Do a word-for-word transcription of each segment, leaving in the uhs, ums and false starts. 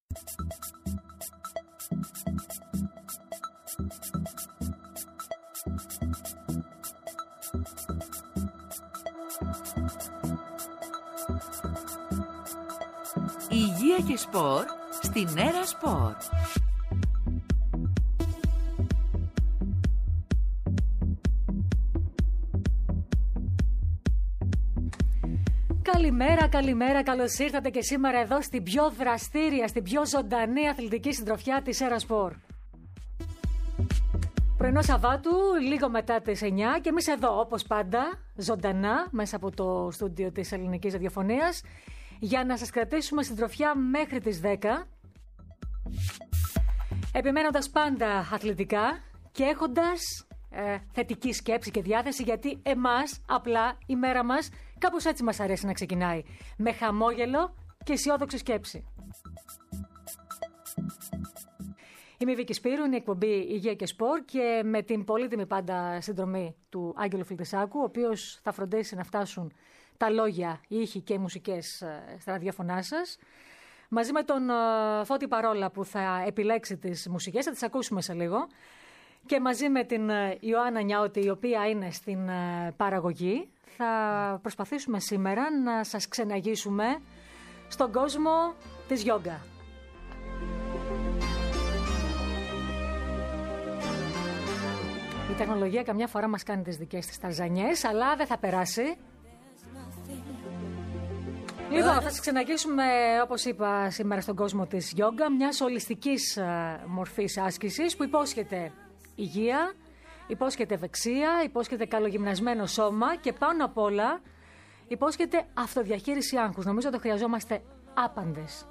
Υγεία και σπορ στην Έρα Σπορ. Καλημέρα, καλημέρα, καλώς ήρθατε και σήμερα εδώ στην πιο δραστήρια, στην πιο ζωντανή αθλητική συντροφιά της Έρα Σπορ. Πρωινό Σαββάτου, λίγο μετά τις εννιά και εμείς εδώ όπως πάντα, ζωντανά, μέσα από το στούντιο της Ελληνικής Ραδιοφωνίας, για να σας κρατήσουμε συντροφιά μέχρι τις δέκα, επιμένοντας πάντα αθλητικά και έχοντας ε, θετική σκέψη και διάθεση, γιατί εμάς απλά η μέρα μας κάπως έτσι μας αρέσει να ξεκινάει, με χαμόγελο και αισιόδοξη σκέψη. Είμαι η Βίκη Σπύρου, είναι η εκπομπή Υγεία και Σπορ και με την πολύτιμη πάντα συνδρομή του Άγγελου Φιλτεσάκου, ο οποίος θα φροντίσει να φτάσουν τα λόγια, οι ήχοι και οι μουσικές στα ραδιόφωνά σας. Μαζί με τον Φώτη Παρόλα που θα επιλέξει τις μουσικές, θα τις ακούσουμε σε λίγο. Και μαζί με την Ιωάννα Νιάωτη, η οποία είναι στην παραγωγή, θα προσπαθήσουμε σήμερα να σας ξεναγήσουμε στον κόσμο της γιόγκα. Η τεχνολογία καμιά φορά μας κάνει τις δικές της ταρζανιές, αλλά δεν θα περάσει. Λοιπόν, θα σας ξεναγήσουμε, όπως είπα, σήμερα στον κόσμο της γιόγκα, μιας ολιστικής μορφής άσκησης που υπόσχεται υγεία, υπόσχεται ευεξία, υπόσχεται καλογυμνασμένο σώμα και πάνω απ' όλα υπόσχεται αυτοδιαχείριση άγχους. Νομίζω το χρειαζόμαστε άπαντες.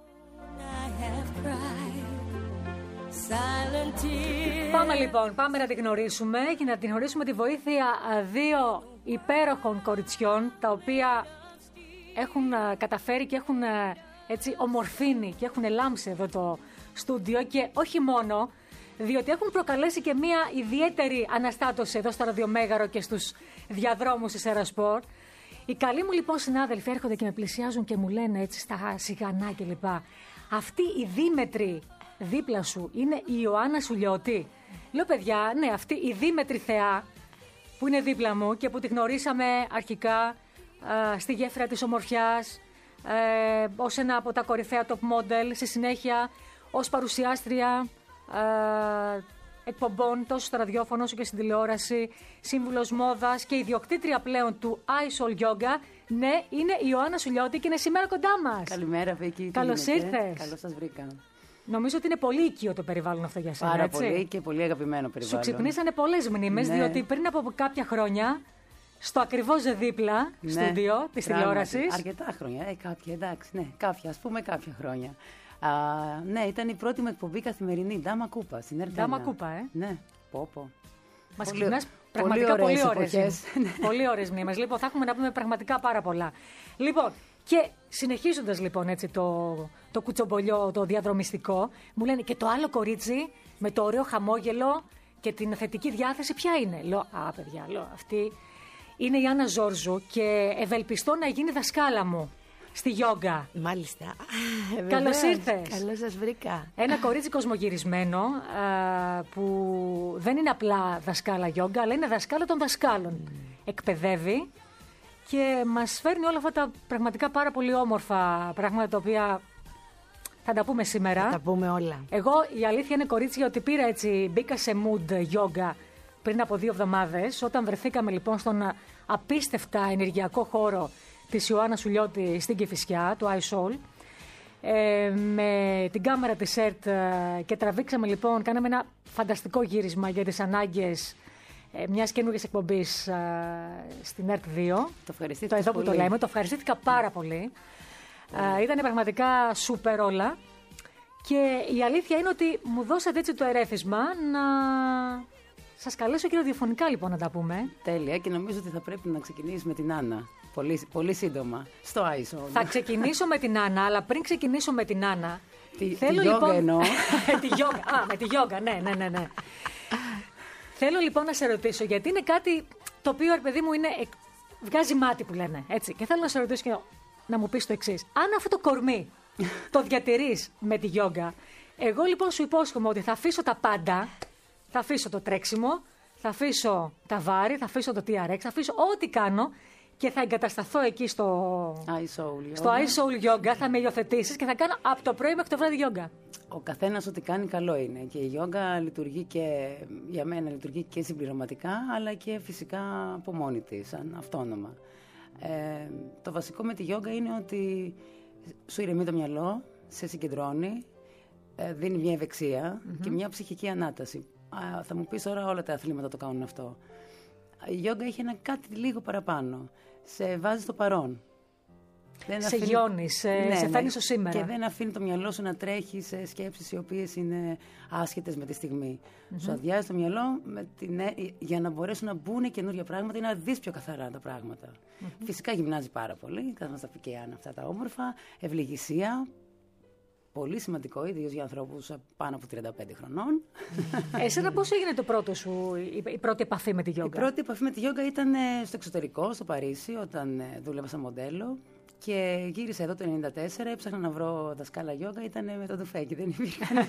Πάμε λοιπόν, πάμε να τη γνωρίσουμε και να τη γνωρίσουμε τη βοήθεια δύο υπέροχων κοριτσιών, τα οποία έχουν καταφέρει και έχουν έτσι ομορφύνει και έχουν λάμψει εδώ το στούντιο, και όχι μόνο, διότι έχουν προκαλέσει και μια ιδιαίτερη αναστάτωση εδώ στο ραδιομέγαρο και στους διαδρόμους της Έρα Σπορ. Οι καλοί μου λοιπόν συνάδελφοι έρχονται και με πλησιάζουν και μου λένε έτσι στα σιγανά κλπ. Αυτή η δίμετρη δίπλα σου είναι η Ιωάννα Σουλιώτη. Λέω, παιδιά, ναι, αυτή η δίμετρη θεά που είναι δίπλα μου και που τη γνωρίσαμε αρχικά Uh, στη γέφυρα της ομορφιάς, uh, ως ένα από τα κορυφαία top model, στη συνέχεια ως παρουσιάστρια uh, εκπομπών τόσο στο ραδιόφωνο όσο και στην τηλεόραση, σύμβουλος μόδας και ιδιοκτήτρια πλέον του iSoul Yoga. Ναι, είναι η Ιωάννα Σουλιώτη και είναι σήμερα κοντά μας. Καλημέρα, Βίκη. Καλώς ήρθες. Καλώς σας βρήκα. Νομίζω ότι είναι πολύ οικείο το περιβάλλον αυτό για σένα. Πάρα έτσι? πολύ και πολύ αγαπημένο περιβάλλον. Σου ξυπνήσανε πολλές μνήμες, ναι. Διότι πριν από κάποια χρόνια, στο ακριβώς δίπλα, ναι, στούντιο της τηλεόρασης. Αρκετά χρόνια, ε, κάποια, εντάξει, ναι, κάποια, ας πούμε κάποια χρόνια. Α, ναι, ήταν η πρώτη μου εκπομπή καθημερινή, Ντάμα Κούπα, στην Ερτένα. Ντάμα Κούπα, ε. Ναι, πω πω. Μας ξυπνάς πραγματικά πολύ ωραίες, πολύ ωραίες μνήμες. Λοιπόν, θα έχουμε να πούμε πραγματικά πάρα πολλά. Λοιπόν, και συνεχίζοντας λοιπόν έτσι το, το κουτσομπολιό, το διαδρομιστικό, μου λένε και το άλλο κορίτσι με το ωραίο χαμόγελο και την θετική διάθεση ποια είναι. Λέω, α παιδιά, λέω, αυτή είναι η Άννα Ζόρζου και ευελπιστώ να γίνει δασκάλα μου στη γιόγκα. Μάλιστα. Καλώς ήρθες. Καλώς σας βρήκα. Ένα κορίτσι κοσμογυρισμένο α, που δεν είναι απλά δασκάλα γιόγκα, αλλά είναι δασκάλα των δασκάλων. Mm. Εκπαιδεύει και μας φέρνει όλα αυτά τα πραγματικά πάρα πολύ όμορφα πράγματα, τα οποία θα τα πούμε σήμερα. Θα τα πούμε όλα. Εγώ η αλήθεια είναι, κορίτσια, ότι πήρα έτσι, μπήκα σε mood γιόγκα πριν από δύο εβδομάδες, όταν βρεθήκαμε λοιπόν στον απίστευτα ενεργειακό χώρο της Ιωάννα Σουλιώτη στην Κηφισιά, του iSoul, ε, με την κάμερα της ΕΡΤ ε, και τραβήξαμε λοιπόν, κάναμε ένα φανταστικό γύρισμα για τις ανάγκες ε, μιας καινούργιας εκπομπής ε, στην ΕΡΤ δύο. Το ευχαριστήθηκα. Το εδώ που πολύ. Το λέμε, το ευχαριστήθηκα πάρα πολύ. Ε, ήταν πραγματικά σούπερ όλα. Και η αλήθεια είναι ότι μου δώσατε έτσι το ερέθισμα να σας καλέσω και ραδιοφωνικά λοιπόν να τα πούμε. Τέλεια, και νομίζω ότι θα πρέπει να ξεκινήσει με την Άννα. Πολύ, πολύ σύντομα. Στο iSoul. Θα ξεκινήσω με την Άννα, αλλά πριν ξεκινήσω με την Άννα. Τη, θέλω τη λοιπόν. Εννοώ. τη γιόγκα. Α, με τη γιόγκα, ναι, ναι, ναι. ναι. Θέλω λοιπόν να σε ρωτήσω, γιατί είναι κάτι το οποίο, ρε παιδί μου, είναι. Βγάζει μάτι που λένε. Έτσι. Και θέλω να σε ρωτήσω και να μου πεις το εξής. Αν αυτό το κορμί το διατηρείς με τη γιόγκα. Εγώ λοιπόν σου υπόσχομαι ότι θα αφήσω τα πάντα, θα αφήσω το τρέξιμο, θα αφήσω τα βάρη, θα αφήσω το τι αρ εξ, θα αφήσω ό,τι κάνω και θα εγκατασταθώ εκεί στο iSoul στο iSoul Yoga, θα με υιοθετήσεις και θα κάνω από το πρωί μέχρι το βράδυ γιόγκα. Ο καθένας ό,τι κάνει καλό είναι. Και η γιόγκα λειτουργεί και για μένα λειτουργεί και συμπληρωματικά, αλλά και φυσικά από μόνη της, σαν αυτόνομα. Ε, το βασικό με τη γιόγκα είναι ότι σου ηρεμεί το μυαλό, σε συγκεντρώνει, ε, δίνει μια ευεξία mm-hmm. και μια ψυχική ανάταση. Α, θα μου πεις τώρα όλα τα αθλήματα το κάνουν αυτό. Η γιόγκα έχει ένα κάτι λίγο παραπάνω. Σε βάζει στο παρόν. Δεν σε αφήνει... γιώνεις, σε, ναι, σε ναι. φέρνει στο σήμερα. Και δεν αφήνει το μυαλό σου να τρέχει σε σκέψεις οι οποίες είναι άσχετες με τη στιγμή. Mm-hmm. Σου αδειάζει το μυαλό με την... για να μπορέσουν να μπουν καινούργια πράγματα ή να δεις πιο καθαρά τα πράγματα. Mm-hmm. Φυσικά γυμνάζει πάρα πολύ, θα μας τα πει και η Άννα αυτά τα όμορφα. Ευληγησία. Πολύ σημαντικό, ιδίως για ανθρώπους πάνω από τριάντα πέντε χρονών. Εσένα πώς έγινε το πρώτο σου, η πρώτη επαφή με τη γιόγκα? Η πρώτη επαφή με τη γιόγκα ήταν στο εξωτερικό, στο Παρίσι, όταν δούλευα σαν μοντέλο. Και γύρισα εδώ το ενενήντα τέσσερα, έψαχνα να βρω δασκάλα γιόγκα, ήταν με το τουφέκι, δεν υπήρχε.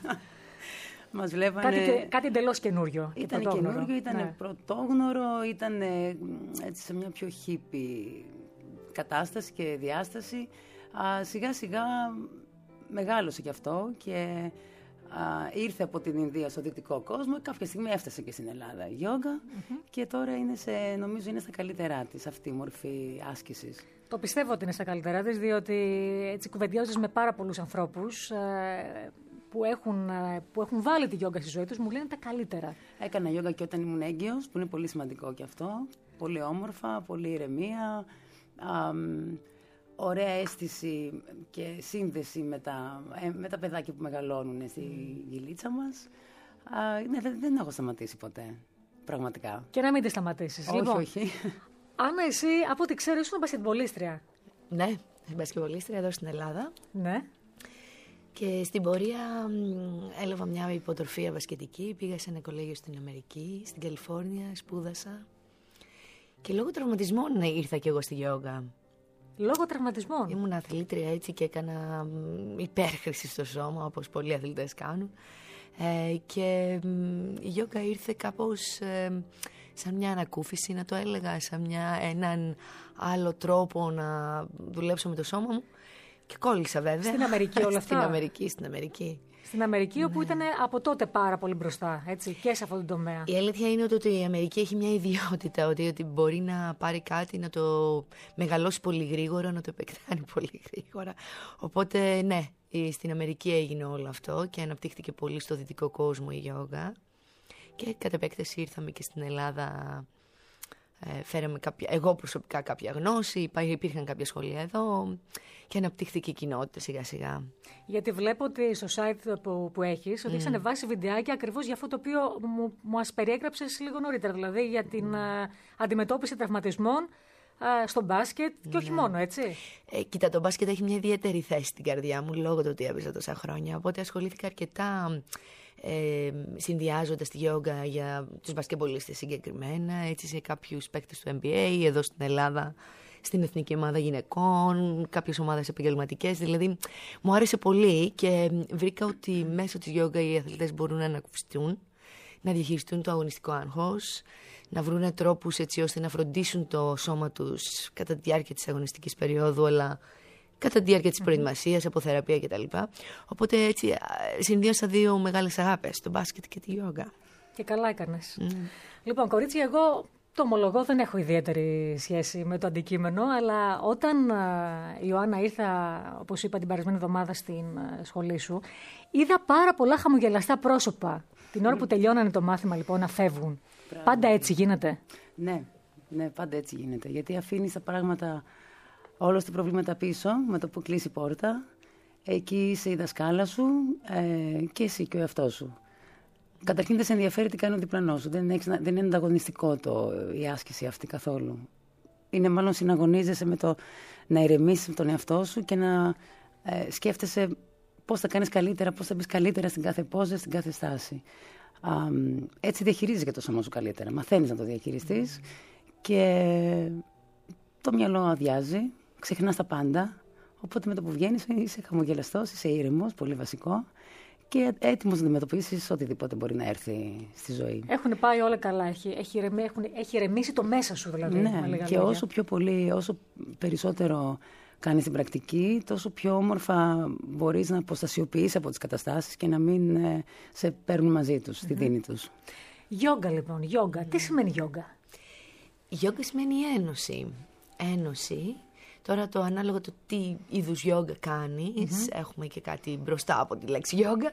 Μας βλέπανε... Κάτι, κάτι εντελώς καινούριο. Ήταν καινούριο, ήταν ναι. πρωτόγνωρο, ήταν έτσι σε μια πιο χίπη κατάσταση και διάσταση. Α, σιγά σιγά μεγάλωσε κι αυτό και α, ήρθε από την Ινδία στο δυτικό κόσμο. Κάποια στιγμή έφτασε και στην Ελλάδα η γιόγκα mm-hmm. και τώρα είναι σε, νομίζω είναι στα καλύτερά της αυτή η μορφή άσκησης. Το πιστεύω ότι είναι στα καλύτερά της, διότι έτσι κουβεντιάζεις με πάρα πολλούς ανθρώπους ε, που, έχουν, ε, που έχουν βάλει τη γιόγκα στη ζωή τους, μου λένε τα καλύτερα. Έκανα γιόγκα και όταν ήμουν έγκυος, που είναι πολύ σημαντικό κι αυτό. Πολύ όμορφα, πολύ ηρεμία, α, ωραία αίσθηση και σύνδεση με τα, ε, με τα παιδάκια που μεγαλώνουν στη γυλίτσα μας. Α, ναι, δεν, δεν έχω σταματήσει ποτέ, πραγματικά. Και να μην τη σταματήσεις. Όχι, λοιπόν, όχι. Άννα, εσύ από ό,τι ξέρω ήσουν μπασκετμπολίστρια. Ναι, μπασκετμπολίστρια εδώ στην Ελλάδα. Ναι. Και στην πορεία έλαβα μια υποτροφία μπασκετική, πήγα σε ένα κολέγιο στην Αμερική, στην Καλιφόρνια, σπούδασα. Και λόγω τραυματισμών ήρθα κι εγώ στη γιόγκα. Λόγω τραυματισμών? Ήμουν αθλήτρια έτσι και έκανα υπέρχρηση στο σώμα, όπως πολλοί αθλητές κάνουν. Ε, και η γιόγκα ήρθε κάπως ε, σαν μια ανακούφιση, να το έλεγα, σαν μια, έναν άλλο τρόπο να δουλέψω με το σώμα μου. Και κόλλησα βέβαια. Στην Αμερική όλα αυτά? Στην Αμερική, στην Αμερική. Στην Αμερική, ναι. όπου ήταν από τότε πάρα πολύ μπροστά, έτσι, και σε αυτόν τον τομέα. Η αλήθεια είναι ότι η Αμερική έχει μια ιδιότητα, ότι, ότι μπορεί να πάρει κάτι, να το μεγαλώσει πολύ γρήγορα, να το επεκτάνει πολύ γρήγορα. Οπότε, ναι, στην Αμερική έγινε όλο αυτό και αναπτύχθηκε πολύ στο δυτικό κόσμο η γιόγκα. Και κατ' επέκταση ήρθαμε και στην Ελλάδα. Ε, φέραμε κάποια, εγώ προσωπικά κάποια γνώση, υπήρχαν κάποια σχολεία εδώ και αναπτύχθηκε η κοινότητα σιγά σιγά. Γιατί βλέπω ότι στο site που, που έχεις, ότι mm. έχεις ανεβάσει βιντεάκια ακριβώς για αυτό το οποίο μου, μας περιέγραψες λίγο νωρίτερα, δηλαδή για την mm. uh, αντιμετώπιση τραυματισμών uh, στο μπάσκετ και όχι mm. μόνο, έτσι. Ε, κοίτα, το μπάσκετ έχει μια ιδιαίτερη θέση στην καρδιά μου λόγω του ότι έπαιζα τόσα χρόνια, οπότε ασχολήθηκα αρκετά. Ε, συνδυάζοντας τη γιόγκα για τους μπασκετμπολίστες συγκεκριμένα, έτσι σε κάποιους παίκτες του N B A, εδώ στην Ελλάδα, στην Εθνική Ομάδα Γυναικών, κάποιες ομάδες επαγγελματικές. Δηλαδή, μου άρεσε πολύ και βρήκα ότι μέσω της γιόγκα οι αθλητές μπορούν να ανακουφιστούν, να διαχειριστούν το αγωνιστικό άγχος, να βρουν τρόπους έτσι ώστε να φροντίσουν το σώμα τους κατά τη διάρκεια της αγωνιστικής περίοδου, αλλά κατά τη διάρκεια της προετοιμασίας, από θεραπεία κτλ. Οπότε έτσι συνδύασα δύο μεγάλες αγάπες, το μπάσκετ και τη γιόγκα. Και καλά έκανες. Mm. Λοιπόν, κορίτσια, εγώ το ομολογώ, δεν έχω ιδιαίτερη σχέση με το αντικείμενο, αλλά όταν η Ιωάννα ήρθα, όπως είπα, την περασμένη εβδομάδα στην σχολή σου, είδα πάρα πολλά χαμογελαστά πρόσωπα. Την ώρα που τελειώνανε το μάθημα, λοιπόν, να φεύγουν. Πράγμα. Πάντα έτσι γίνεται? Ναι, ναι, πάντα έτσι γίνεται. Γιατί αφήνεις τα πράγματα, όλα τα προβλήματα πίσω, με το που κλείσει η πόρτα. Εκεί είσαι η δασκάλα σου ε, και εσύ και ο εαυτός σου. Καταρχήν δεν σε ενδιαφέρει τι κάνει ο διπλανός σου. Δεν, έχεις, δεν είναι ανταγωνιστικό το, η άσκηση αυτή καθόλου. Είναι μάλλον συναγωνίζεσαι με το να ηρεμήσεις με τον εαυτό σου και να ε, σκέφτεσαι πώς θα κάνεις καλύτερα, πώς θα μπεις καλύτερα στην κάθε πόζα, στην κάθε στάση. Α, έτσι διαχειρίζεις και το σώμα σου καλύτερα. Μαθαίνεις να το διαχειριστείς και το μυαλό αδειάζει, ξεχνάς τα πάντα. Οπότε με το που βγαίνεις είσαι χαμογελαστός, είσαι ήρεμος, πολύ βασικό. Και έτοιμος να αντιμετωπίσεις οτιδήποτε μπορεί να έρθει στη ζωή. Έχουν πάει όλα καλά. Έχει, έχει, ηρεμ, έχουν, έχει ηρεμήσει το μέσα σου, δηλαδή. Ναι, με λίγα και λόγια. όσο πιο πολύ, όσο περισσότερο κάνεις την πρακτική, τόσο πιο όμορφα μπορείς να αποστασιοποιήσεις από τις καταστάσεις και να μην ε, σε παίρνουν μαζί τους, στη δίνη τους. Γιόγκα, λοιπόν. Γιόγκα. Τι σημαίνει γιόγκα? Γιόγκα σημαίνει ένωση. Ένωση. Τώρα το ανάλογο το τι είδους γιόγκα κάνεις, mm-hmm. έχουμε και κάτι μπροστά από τη λέξη γιόγκα.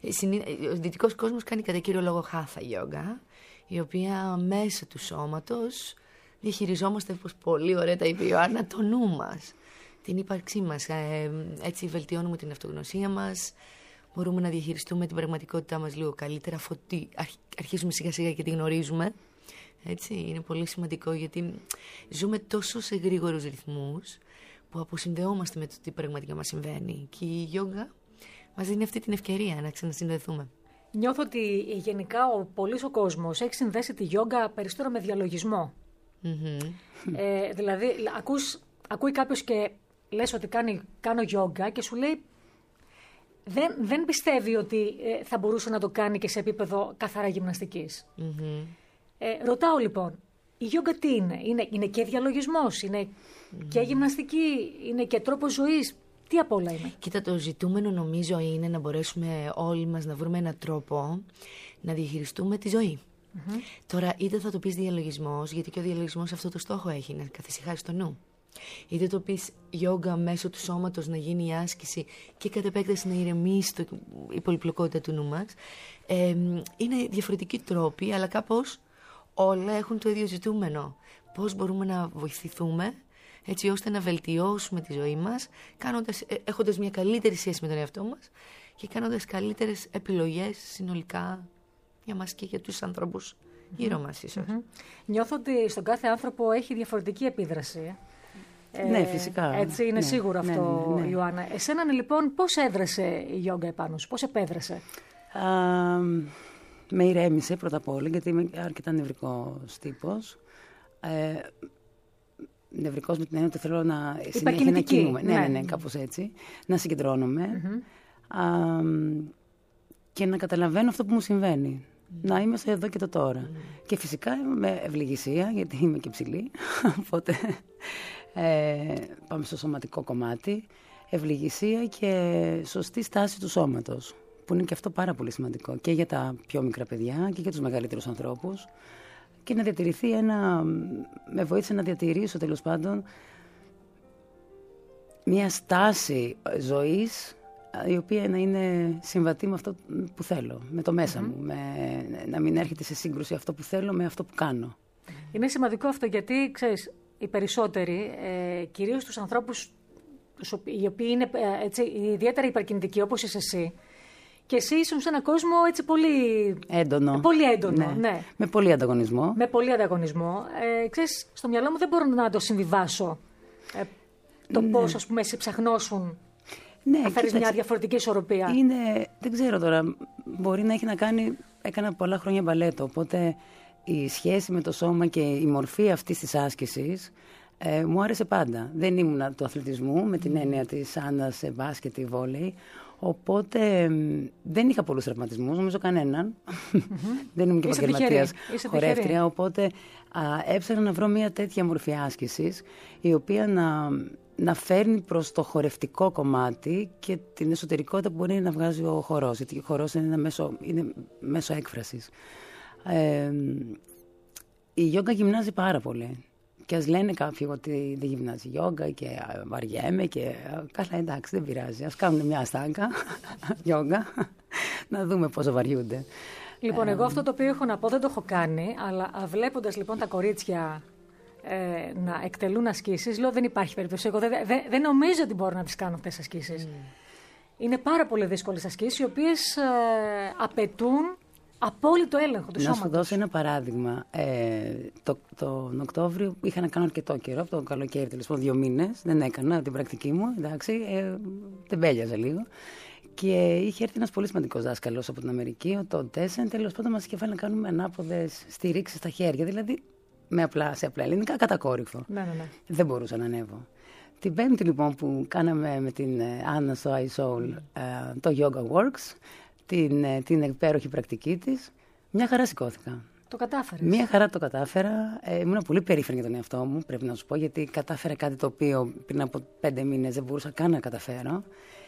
Ο δυτικός κόσμος κάνει κατά κύριο λόγο χάθα γιόγκα, η οποία μέσα του σώματος διαχειριζόμαστε, όπως πολύ ωραία τα είπε η Ιωάννα, το νου μας, την ύπαρξή μας. Έτσι βελτιώνουμε την αυτογνωσία μας, μπορούμε να διαχειριστούμε την πραγματικότητά μας λίγο καλύτερα, αφού αρχίζουμε σιγά σιγά και τη γνωρίζουμε. Έτσι, είναι πολύ σημαντικό γιατί ζούμε τόσο σε γρήγορους ρυθμούς που αποσυνδεόμαστε με το τι πραγματικά μας συμβαίνει. Και η γιόγκα μας δίνει αυτή την ευκαιρία να ξανασυνδεθούμε. Νιώθω ότι γενικά ο πολύς ο κόσμος έχει συνδέσει τη γιόγκα περισσότερο με διαλογισμό. Mm-hmm. Ε, δηλαδή, ακούς, ακούει κάποιος και λες ότι κάνει, κάνω γιόγκα και σου λέει δεν, δεν πιστεύει ότι ε, θα μπορούσε να το κάνει και σε επίπεδο καθαρά γυμναστικής. Mm-hmm. Ε, ρωτάω λοιπόν, η γιόγκα τι είναι? Είναι, είναι και διαλογισμός, είναι mm. και γυμναστική, είναι και τρόπος ζωής. Τι απ' όλα είναι? Κοίτα, το ζητούμενο νομίζω είναι να μπορέσουμε όλοι μας να βρούμε έναν τρόπο να διαχειριστούμε τη ζωή. Mm-hmm. Τώρα, είτε θα το πεις διαλογισμός, γιατί και ο διαλογισμός αυτό το στόχο έχει, να καθησυχάσει το νου. Είτε το πεις γιόγκα μέσω του σώματος, να γίνει η άσκηση και κατ' επέκταση να ηρεμήσει το, η πολυπλοκότητα του νου μας. Ε, είναι διαφορετικοί τρόποι, αλλά κάπως όλα έχουν το ίδιο ζητούμενο. Πώς μπορούμε να βοηθηθούμε έτσι ώστε να βελτιώσουμε τη ζωή μας, κάνοντας, έχοντας μια καλύτερη σχέση με τον εαυτό μας και κάνοντας καλύτερες επιλογές συνολικά για μας και για τους ανθρώπους mm-hmm. γύρω μας ίσως. Mm-hmm. Νιώθω ότι στον κάθε άνθρωπο έχει διαφορετική επίδραση. Ε, ναι, φυσικά. Έτσι είναι ναι, σίγουρο αυτό, ναι, ναι, ναι. Ιωάννα. Εσένα λοιπόν πώς έδρασε η γιόγκα επάνω σου, πώς επέδρασε? Α, με ηρέμησε πρώτα απ' όλα, γιατί είμαι αρκετά νευρικός τύπος. Ε, νευρικός με την έννοια ότι θέλω να συνέχεια να κινούμαι. Ναι, ναι, ναι, κάπως έτσι. Να συγκεντρώνομαι. Mm-hmm. Α, και να καταλαβαίνω αυτό που μου συμβαίνει. Mm. Να είμαι στο εδώ και το τώρα. Mm. Και φυσικά με ευληγησία, γιατί είμαι και ψηλή. Οπότε ε, πάμε στο σωματικό κομμάτι. Ευληγησία και σωστή στάση του σώματος. Που είναι και αυτό πάρα πολύ σημαντικό. Και για τα πιο μικρά παιδιά και για τους μεγαλύτερους ανθρώπους. Και να διατηρηθεί ένα... Με βοήθησε να διατηρήσω τέλος πάντων μια στάση ζωής η οποία να είναι συμβατή με αυτό που θέλω, με το μέσα mm-hmm. μου, με, να μην έρχεται σε σύγκρουση αυτό που θέλω με αυτό που κάνω. Είναι σημαντικό αυτό γιατί, ξέρεις, οι περισσότεροι, ε, κυρίως τους ανθρώπους οι οποίοι είναι ε, έτσι, ιδιαίτερα υπερκινητικοί όπως είσαι εσύ, και εσύ ήσουν σε έναν κόσμο έτσι πολύ έντονο. Πολύ έντονο ναι. Ναι. Με πολύ ανταγωνισμό. Με πολύ ανταγωνισμό. Ε, ξέρεις, στο μυαλό μου δεν μπορώ να το συμβιβάσω. Ε, το ναι. πώς, ας πούμε, σε ψαχνώσουν. Ναι, να φέρεις μια διαφορετική ισορροπία. Είναι, δεν ξέρω τώρα, μπορεί να έχει να κάνει, έκανα πολλά χρόνια μπαλέτο, οπότε η σχέση με το σώμα και η μορφή αυτής της άσκησης ε, μου άρεσε πάντα. Δεν ήμουν του αθλητισμού με την έννοια της Άννας, μπάσκετ ή βόλεϊ, οπότε δεν είχα πολλούς τραυματισμούς, νομίζω κανέναν. Mm-hmm. Δεν ήμουν και επαγγελματίας χορεύτρια, οπότε α, έψαχνα να βρω μια τέτοια μορφή άσκησης, η οποία να... να φέρνει προς το χορευτικό κομμάτι και την εσωτερικότητα που μπορεί να βγάζει ο χορός. Γιατί ο χορός είναι, ένα μέσο, είναι μέσο έκφρασης. Ε, η γιόγκα γυμνάζει πάρα πολύ. Και ας λένε κάποιοι ότι δεν γυμνάζει γιόγκα και βαριέμαι και καλά, εντάξει, δεν πειράζει. Ας κάνουν μια αστάγκα γιόγκα, να δούμε πόσο βαριούνται. Λοιπόν, εγώ αυτό το οποίο έχω να πω δεν το έχω κάνει, αλλά βλέποντας λοιπόν τα κορίτσια Ε, να εκτελούν ασκήσεις, λέω δεν υπάρχει περίπτωση. Εγώ δεν, δεν, δεν νομίζω ότι μπορώ να τις κάνω αυτές τις ασκήσεις. Mm. Είναι πάρα πολύ δύσκολες ασκήσεις, οι οποίες ε, απαιτούν απόλυτο έλεγχο του να σώματος. Να σου δώσω ένα παράδειγμα. Ε, το, τον Οκτώβριο είχα να κάνω αρκετό καιρό, από το καλοκαίρι, τέλος πάντων δύο μήνες. Δεν έκανα την πρακτική μου, εντάξει, ε, τεμπέλιαζα λίγο. Και είχε έρθει ένας πολύ σημαντικός δάσκαλος από την Αμερική, ο Τόντ Τέσεν, τέλος πάντων μας είχε βάλει να κάνουμε ανάποδες στηρίξεις στα χέρια. Δηλαδή, με απλά, σε απλά ελληνικά, κατακόρυφο. Ναι, ναι, ναι. Δεν μπορούσα να ανέβω. Την Πέμπτη λοιπόν που κάναμε με την Άννα στο iSoul το Yoga Works, την, την υπέροχη πρακτική της, μια χαρά σηκώθηκα. Το κατάφερες. Μια χαρά το κατάφερα. Ε, ήμουν πολύ περήφανη για τον εαυτό μου, πρέπει να σου πω, γιατί κατάφερα κάτι το οποίο πριν από πέντε μήνες δεν μπορούσα καν να καταφέρω.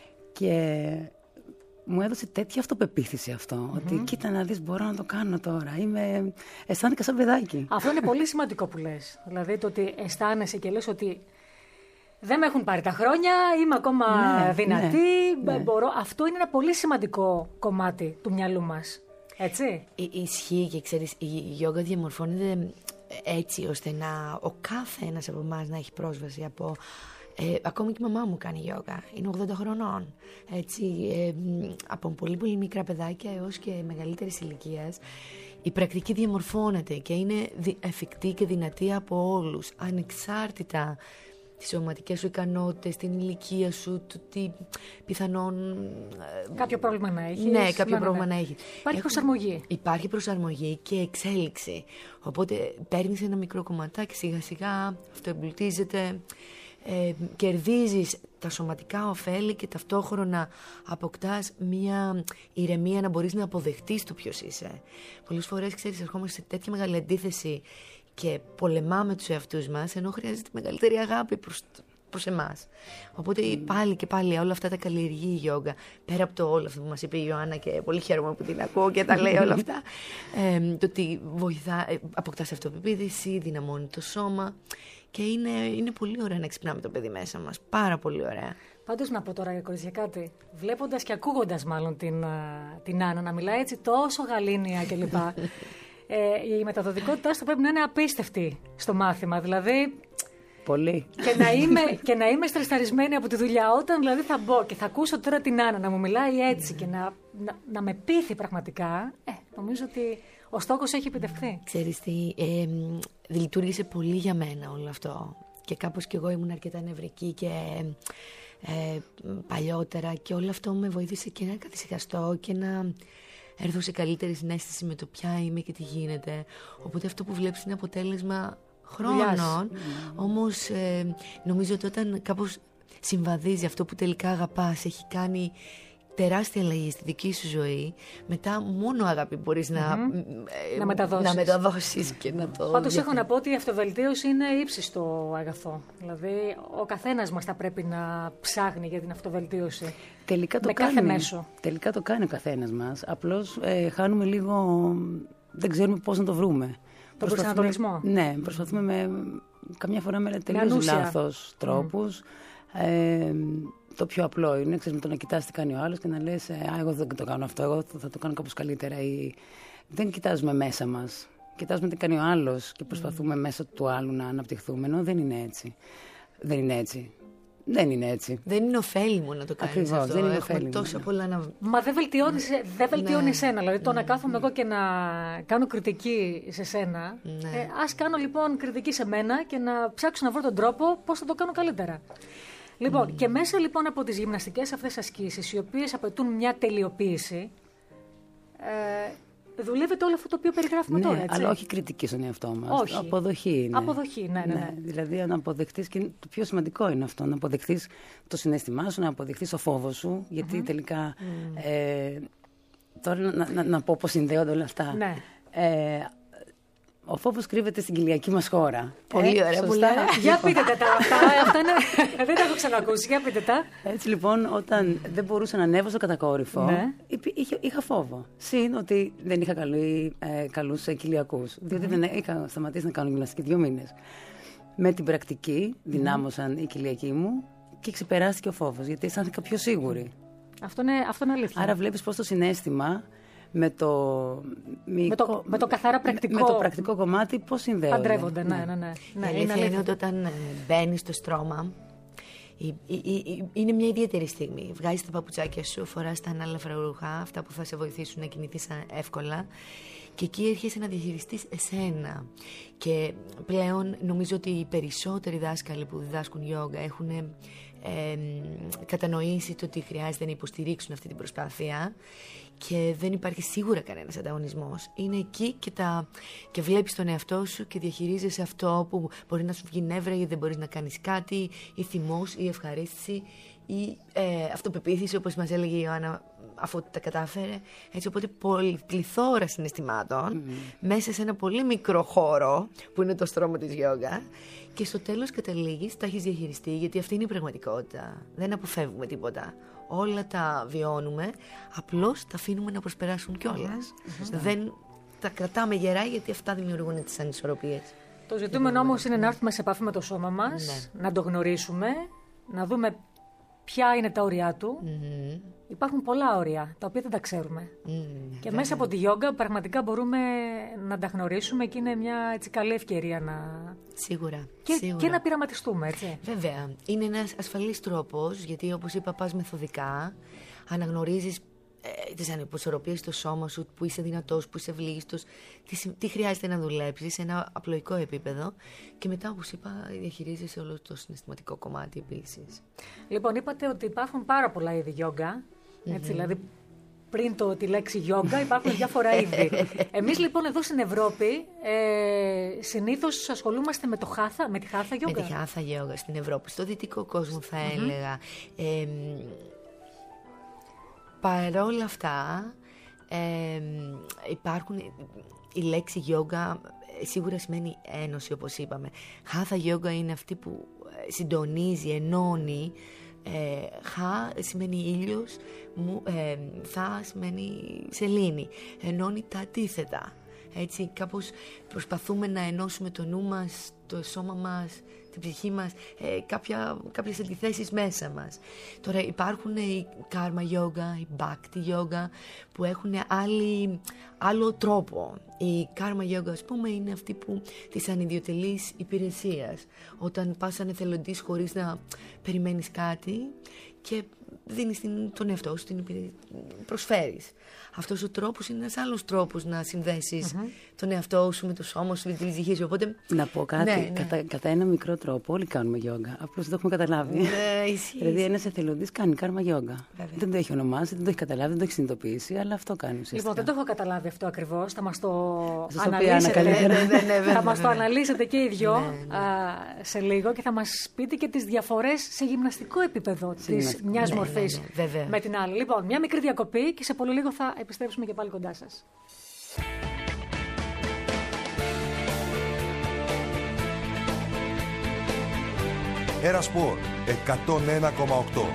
Και μου έδωσε τέτοια αυτοπεποίθηση αυτό, mm-hmm. ότι κοίτα να δεις, μπορώ να το κάνω τώρα. Είμαι... Αισθάνθηκα σαν παιδάκι. Αυτό είναι πολύ σημαντικό που λες. Δηλαδή το ότι αισθάνεσαι και λες ότι δεν με έχουν πάρει τα χρόνια, είμαι ακόμα ναι, δυνατή, ναι, μπορώ. Ναι. Αυτό είναι ένα πολύ σημαντικό κομμάτι του μυαλού μας. Έτσι. Ι- ισχύει και ξέρεις, η γιόγκα διαμορφώνεται έτσι ώστε να ο κάθε ένας από εμάς να έχει πρόσβαση από... Ε, ακόμη και η μαμά μου κάνει γιόγκα, είναι ογδόντα χρονών. Έτσι, ε, από πολύ πολύ μικρά παιδάκια έως και μεγαλύτερης ηλικίας. Η πρακτική διαμορφώνεται και είναι εφικτή και δυνατή από όλους, ανεξάρτητα τις σωματικές σου ικανότητες, την ηλικία σου, το τι πιθανόν... Κάποιο πρόβλημα να έχεις. Ναι, κάποιο ναι, πρόβλημα ναι. να έχεις. Υπάρχει Έχω... προσαρμογή. Υπάρχει προσαρμογή και εξέλιξη. Οπότε παίρνεις ένα μικρό κομματάκι, σιγά σιγά αυτό εμπλουτίζεται, ε, κερδίζεις τα σωματικά ωφέλη και ταυτόχρονα αποκτάς μια ηρεμία να μπορείς να αποδεχτείς το ποιος είσαι. Πολλές φορές, ξέρεις, ερχόμαστε σε τέτοια μεγάλη αντίθεση και πολεμάμε τους εαυτούς μας, ενώ χρειάζεται μεγαλύτερη αγάπη προς, προς εμάς. Οπότε mm. πάλι και πάλι όλα αυτά τα καλλιεργεί η γιόγκα. Πέρα από το όλο αυτό που μας είπε η Ιωάννα και πολύ χαίρομαι που την ακούω και τα λέει όλα αυτά. Ε, το ότι βοηθά, αποκτάς αυτοπεποίθηση, δυναμώνει το σώμα και είναι, είναι πολύ ωραία να ξυπνάμε το παιδί μέσα μας. Πάρα πολύ ωραία. Πάντως να πω τώρα, κορίτσια, κάτι. Βλέποντας και ακούγοντας μάλλον την, την Άννα να μιλάει έτσι τόσο γαλήνια κλπ. Ε, η μεταδοτικότητά σου πρέπει να είναι απίστευτη στο μάθημα. Δηλαδή. Πολύ. Και να είμαι, και να είμαι στρεσαρισμένη από τη δουλειά. Όταν δηλαδή θα μπω και θα ακούσω τώρα την Άννα να μου μιλάει έτσι και να, να, να με πείθει πραγματικά, ε, νομίζω ότι ο στόχος έχει επιτευχθεί. Ξέρεις τι, ε, λειτουργήσε πολύ για μένα όλο αυτό. Και κάπως κι εγώ ήμουν αρκετά νευρική και ε, παλιότερα και όλο αυτό με βοήθησε και να καθησυχαστώ και να έρθω σε καλύτερη συναίσθηση με το ποια είμαι και τι γίνεται. Οπότε αυτό που βλέπεις είναι αποτέλεσμα χρόνων. Mm. Όμως ε, νομίζω ότι όταν κάπως συμβαδίζει αυτό που τελικά αγαπάς, έχει κάνει τεράστια αλλαγή στη δική σου ζωή, μετά μόνο αγάπη μπορείς mm-hmm. να, ε, να, μεταδώσεις. να μεταδώσεις και να το... Πάντως έχω να πω ότι η αυτοβελτίωση είναι ύψιστο αγαθό. Δηλαδή ο καθένας μας θα πρέπει να ψάχνει για την αυτοβελτίωση. Τελικά το με κάνει, κάθε μέσο. Τελικά το κάνει ο καθένας μας. Απλώς ε, χάνουμε λίγο, δεν ξέρουμε πώς να το βρούμε. Τον προσανατολισμό. Ναι, προσπαθούμε με, καμιά φορά με τελείως λάθος τρόπους. Mm. Ε, το πιο απλό είναι, ξέρεις, το να κοιτάς τι κάνει ο άλλος και να λες «Α, εγώ δεν το κάνω αυτό, εγώ θα το κάνω κάπως καλύτερα». Ή... Δεν κοιτάζουμε μέσα μας. Κοιτάζουμε τι κάνει ο άλλος και προσπαθούμε mm. μέσα του άλλου να αναπτυχθούμε, ενώ δεν είναι έτσι. Δεν είναι έτσι. Δεν είναι έτσι. Δεν είναι ωφέλιμο να το κάνεις. Ακριβώς, αυτό. δεν είναι Έχουμε ωφέλιμο. Τόσα πολλά να... Μα δεν βελτιώνει, δεν βελτιώνει ναι. εσένα. Δηλαδή το ναι. να κάθομαι εγώ και να κάνω κριτική σε σένα. Ναι. Ε, ας κάνω λοιπόν κριτική σε μένα και να ψάξω να βρω τον τρόπο πώς θα το κάνω καλύτερα. Λοιπόν, mm. και μέσα λοιπόν από τις γυμναστικές αυτές ασκήσεις, οι οποίες απαιτούν μια τελειοποίηση, ε, δουλεύεται όλο αυτό το οποίο περιγράφουμε ναι, τώρα, έτσι. Αλλά όχι κριτική στον εαυτό μας. Όχι. Αποδοχή είναι. Αποδοχή, ναι, ναι, ναι. ναι. Δηλαδή να αποδεχτείς, και το πιο σημαντικό είναι αυτό, να αποδεχτείς το συναίσθημά σου, να αποδεχτείς το φόβο σου, γιατί mm-hmm. τελικά, mm. ε, τώρα να, να, να πω πώς συνδέονται όλα αυτά. Ναι. Ε, ο φόβος κρύβεται στην κοιλιακή μας χώρα. Πολύ ε, ωραία, πολύ ωραία. Για πείτε τα αυτά, αυτά είναι... δεν τα έχω ξανακούσει, για πείτε τα. Έτσι λοιπόν, όταν δεν μπορούσα να ανέβω στο κατακόρυφο, ναι. είχα, είχα φόβο. Συν ότι δεν είχα καλή, ε, καλούς κοιλιακούς, διότι mm-hmm. δεν είχα σταματήσει να κάνω γυμναστική δύο μήνες. Με την πρακτική δυνάμωσαν mm-hmm. οι κοιλιακοί μου και ξεπεράστηκε ο φόβος, γιατί αισθάνθηκα πιο σίγουρη. Αυτό είναι, αυτό είναι αλήθεια. Άρα βλέπεις πώς το συναίσθημα με το, με το, με το καθαρά πρακτικό, με, με το πρακτικό κομμάτι πώς συνδέονται. Παντρεύονται, ναι, ναι, ναι. ναι. Η αλήθεια είναι ότι όταν μπαίνεις στο στρώμα, η, η, η, είναι μια ιδιαίτερη στιγμή. Βγάζεις τα παπουτσάκια σου, φοράς τα ανάλαφρα ρούχα, αυτά που θα σε βοηθήσουν να κινηθείς εύκολα. Και εκεί έρχεσαι να διαχειριστείς εσένα. Και πλέον νομίζω ότι οι περισσότεροι δάσκαλοι που διδάσκουν γιόγκα έχουν ε, κατανοήσει το ότι χρειάζεται να υποστηρίξουν αυτή την προσπάθεια και δεν υπάρχει σίγουρα κανένας ανταγωνισμός. Είναι εκεί και, τα, και βλέπεις τον εαυτό σου και διαχειρίζεσαι αυτό που μπορεί να σου βγει νεύρα γιατί δεν μπορείς να κάνεις κάτι, ή θυμός ή ευχαρίστηση ή ε, αυτοπεποίθηση, όπως μας έλεγε η Ιωάννα αφού τα κατάφερε. Έτσι, οπότε πληθώρα συναισθημάτων mm-hmm. μέσα σε ένα πολύ μικρό χώρο που είναι το στρώμα της γιόγκα, και στο τέλος καταλήγεις, τα έχεις διαχειριστεί, γιατί αυτή είναι η πραγματικότητα. Δεν αποφεύγουμε τίποτα. Όλα τα βιώνουμε, απλώς τα αφήνουμε να προσπεράσουν κιόλας. Mm-hmm. Δεν τα κρατάμε γερά, γιατί αυτά δημιουργούν τις ανισορροπίες. Το ζητούμενο όμως είναι να έρθουμε σε επαφή με το σώμα μας, ναι. να το γνωρίσουμε, να δούμε ποια είναι τα όρια του. Mm-hmm. Υπάρχουν πολλά όρια, τα οποία δεν τα ξέρουμε. Mm, και βέβαια. Μέσα από τη γιόγκα πραγματικά μπορούμε να τα γνωρίσουμε και είναι μια έτσι, καλή ευκαιρία να... Σίγουρα. Και, σίγουρα. και να πειραματιστούμε, έτσι. Βέβαια. Είναι ένας ασφαλής τρόπος, γιατί όπως είπα πας μεθοδικά, αναγνωρίζεις ε, τις ανισορροπίες στο σώμα σου, που είσαι δυνατός, που είσαι ευλίγιστος, τι, τι χρειάζεται να δουλέψεις σε ένα απλοϊκό επίπεδο, και μετά, όπως είπα, διαχειρίζεσαι όλο το συναισθηματικό κομμάτι επίσης. Λοιπόν, είπατε ότι υπάρχουν πάρα πολλά είδη γιόγκα. Έτσι, mm-hmm. δηλαδή πριν το, τη λέξη γιόγκα υπάρχουν διάφορα είδη. Εμείς λοιπόν εδώ στην Ευρώπη ε, συνήθως ασχολούμαστε με, το χάθα, με τη χάθα γιόγκα. Με τη χάθα γιόγκα στην Ευρώπη. Στο δυτικό κόσμο θα mm-hmm. έλεγα. Ε, παρόλα αυτά ε, υπάρχουν, η λέξη γιόγκα σίγουρα σημαίνει ένωση, όπως είπαμε. Χάθα γιόγκα είναι αυτή που συντονίζει, ενώνει. Ε, χα σημαίνει ήλιος, μου, ε, θα σημαίνει σελήνη. Ενώνει τα αντίθετα. Έτσι, κάπως προσπαθούμε να ενώσουμε το νου μας, το σώμα μας, την ψυχή μας, ε, κάποια, κάποιες αντιθέσεις μέσα μας. Τώρα υπάρχουν η κάρμα γιόγκα, η μπάκτι γιόγκα, που έχουν άλλη, άλλο τρόπο. Η κάρμα γιόγκα, ας πούμε, είναι αυτή που της ανιδιοτελής υπηρεσίας. Όταν πας σαν εθελοντής χωρίς να περιμένεις κάτι και δίνεις τον εαυτό σου, την υπηρεσία, προσφέρεις. Αυτός ο τρόπος είναι ένας άλλος τρόπος να συνδέσεις mm-hmm. τον εαυτό σου με το σώμα σου, με την ψυχή σου. Οπότε... Να πω κάτι, ναι, ναι. Κατά, κατά ένα μικρό τρόπο όλοι κάνουμε γιόγκα, απλώς δεν το έχουμε καταλάβει. Ναι, ισχύει. Δηλαδή ένας εθελοντής κάνει κάρμα γιόγκα. Δεν το έχει ονομάσει, δεν το έχει καταλάβει, δεν το έχει συνειδητοποιήσει, αλλά αυτό κάνει ουσιαστικά. Λοιπόν, δεν το έχω καταλάβει αυτό ακριβώς, θα μας το σας αναλύσετε. Ναι, ναι, ναι, ναι, ναι, θα μας το αναλύσετε και οι δυο ναι, ναι. Α, σε λίγο και θα μας πείτε και τις διαφορές σε γυμναστικό επίπεδο της μιας ναι, μορφής ναι, ναι, με την άλλη. Λοιπόν, μια μικρή διακοπή και σε πολύ λίγο θα επιστρέψουμε και πάλι κοντά σας. Έρα Σπορ εκατόν ένα κόμμα οκτώ.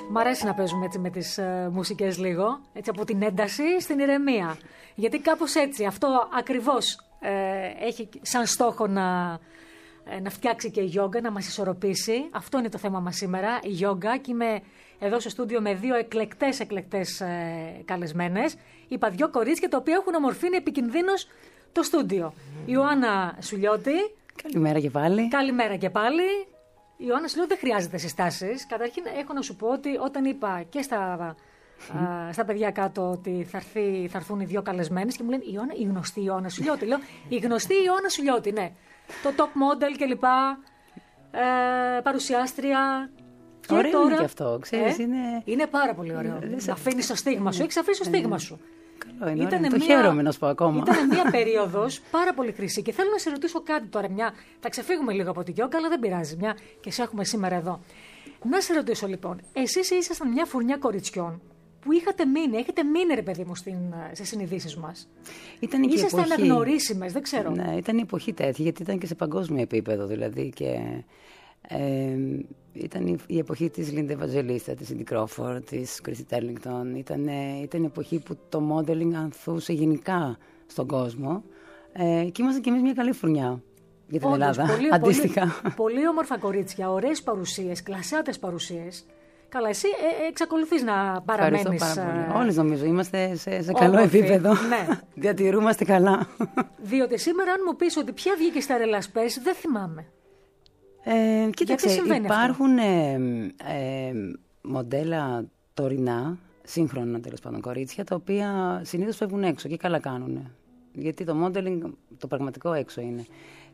Μ' αρέσει να παίζουμε έτσι με τις uh, μουσικές λίγο, έτσι από την ένταση στην ηρεμία. Γιατί κάπως έτσι, αυτό ακριβώς ε, έχει σαν στόχο να, ε, να φτιάξει και η γιόγκα, να μας ισορροπήσει. Αυτό είναι το θέμα μας σήμερα, η γιόγκα. Και είμαι εδώ στο στούντιο με δύο εκλεκτές εκλεκτές ε, καλεσμένες. Είπα δυο κορίτσια τα οποία έχουν ομορφύνει επικινδύνως το στούντιο. Mm. Ιωάννα Σουλιώτη. Καλημέρα και πάλι. Καλημέρα και πάλι. Ιωάννα Σουλιώτη, δεν χρειάζεται συστάσεις. Καταρχήν έχω να σου πω ότι όταν είπα και στα, mm. α, στα παιδιά κάτω ότι θα, έρθει, θα έρθουν οι δύο καλεσμένες και μου λένε η, Ιωάννα, η γνωστή Ιωάννα Σουλιώτη. Λέω η γνωστή Ιωάννα Σουλιώτη, ναι. Το top model κλπ. Ε, παρουσιάστρια. Και ωραίο τώρα, είναι και αυτό, ξέρεις, ε, είναι... είναι πάρα πολύ ωραίο. Να αφήνεις το στίγμα σου, έχεις αφήσει το στίγμα σου. Καλό είναι, ωραία, το χαίρομαι να σου πω ακόμα. Ήταν μια περίοδος πάρα πολύ χρυσή και θέλω να σε ρωτήσω κάτι τώρα. Μια, θα ξεφύγουμε λίγο από τη γιόγκα, αλλά δεν πειράζει, μια και σε έχουμε σήμερα εδώ. Να σε ρωτήσω λοιπόν, εσείς ήσασταν μια φουρνιά κοριτσιών που είχατε μείνει, έχετε μείνει ρε παιδί μου στις συνειδήσεις μας. Ήταν και ήσασταν εποχή... αναγνωρίσιμες, δεν ξέρω. Ναι, ήταν η εποχή τέτοια, γιατί ήταν και σε παγκόσμιο επίπεδο δηλαδή και... Ε, ήταν η, η εποχή της Λίντα Ευαντζελίστα, της Σίντι Κρόφορντ, της Κρίσι Τέρλινγκτον. Ήταν, ήταν η εποχή που το modeling ανθούσε γενικά στον κόσμο ε, και ήμασταν κι εμείς μια καλή φουρνιά για την Όντως, Ελλάδα, πολύ, αντίστοιχα. Πολύ, πολύ όμορφα κορίτσια, ωραίες παρουσίες, κλασσάτες παρουσίες. Καλά, εσύ ε, εξακολουθείς να παραμένεις... Ευχαριστώ πάρα πολύ. Ε, Όλες νομίζω είμαστε σε, σε καλό όμορφοι, επίπεδο. Ναι. Διατηρούμαστε καλά. Διότι σήμερα αν μου πεις ότι ποια βγήκε στα ρελασπές, δεν θυμάμαι. Ε, κοίταξε, υπάρχουν ε, ε, μοντέλα τωρινά, σύγχρονα τέλος πάντων κορίτσια, τα οποία συνήθως φεύγουν έξω και καλά κάνουν. Γιατί το modeling, το πραγματικό έξω είναι.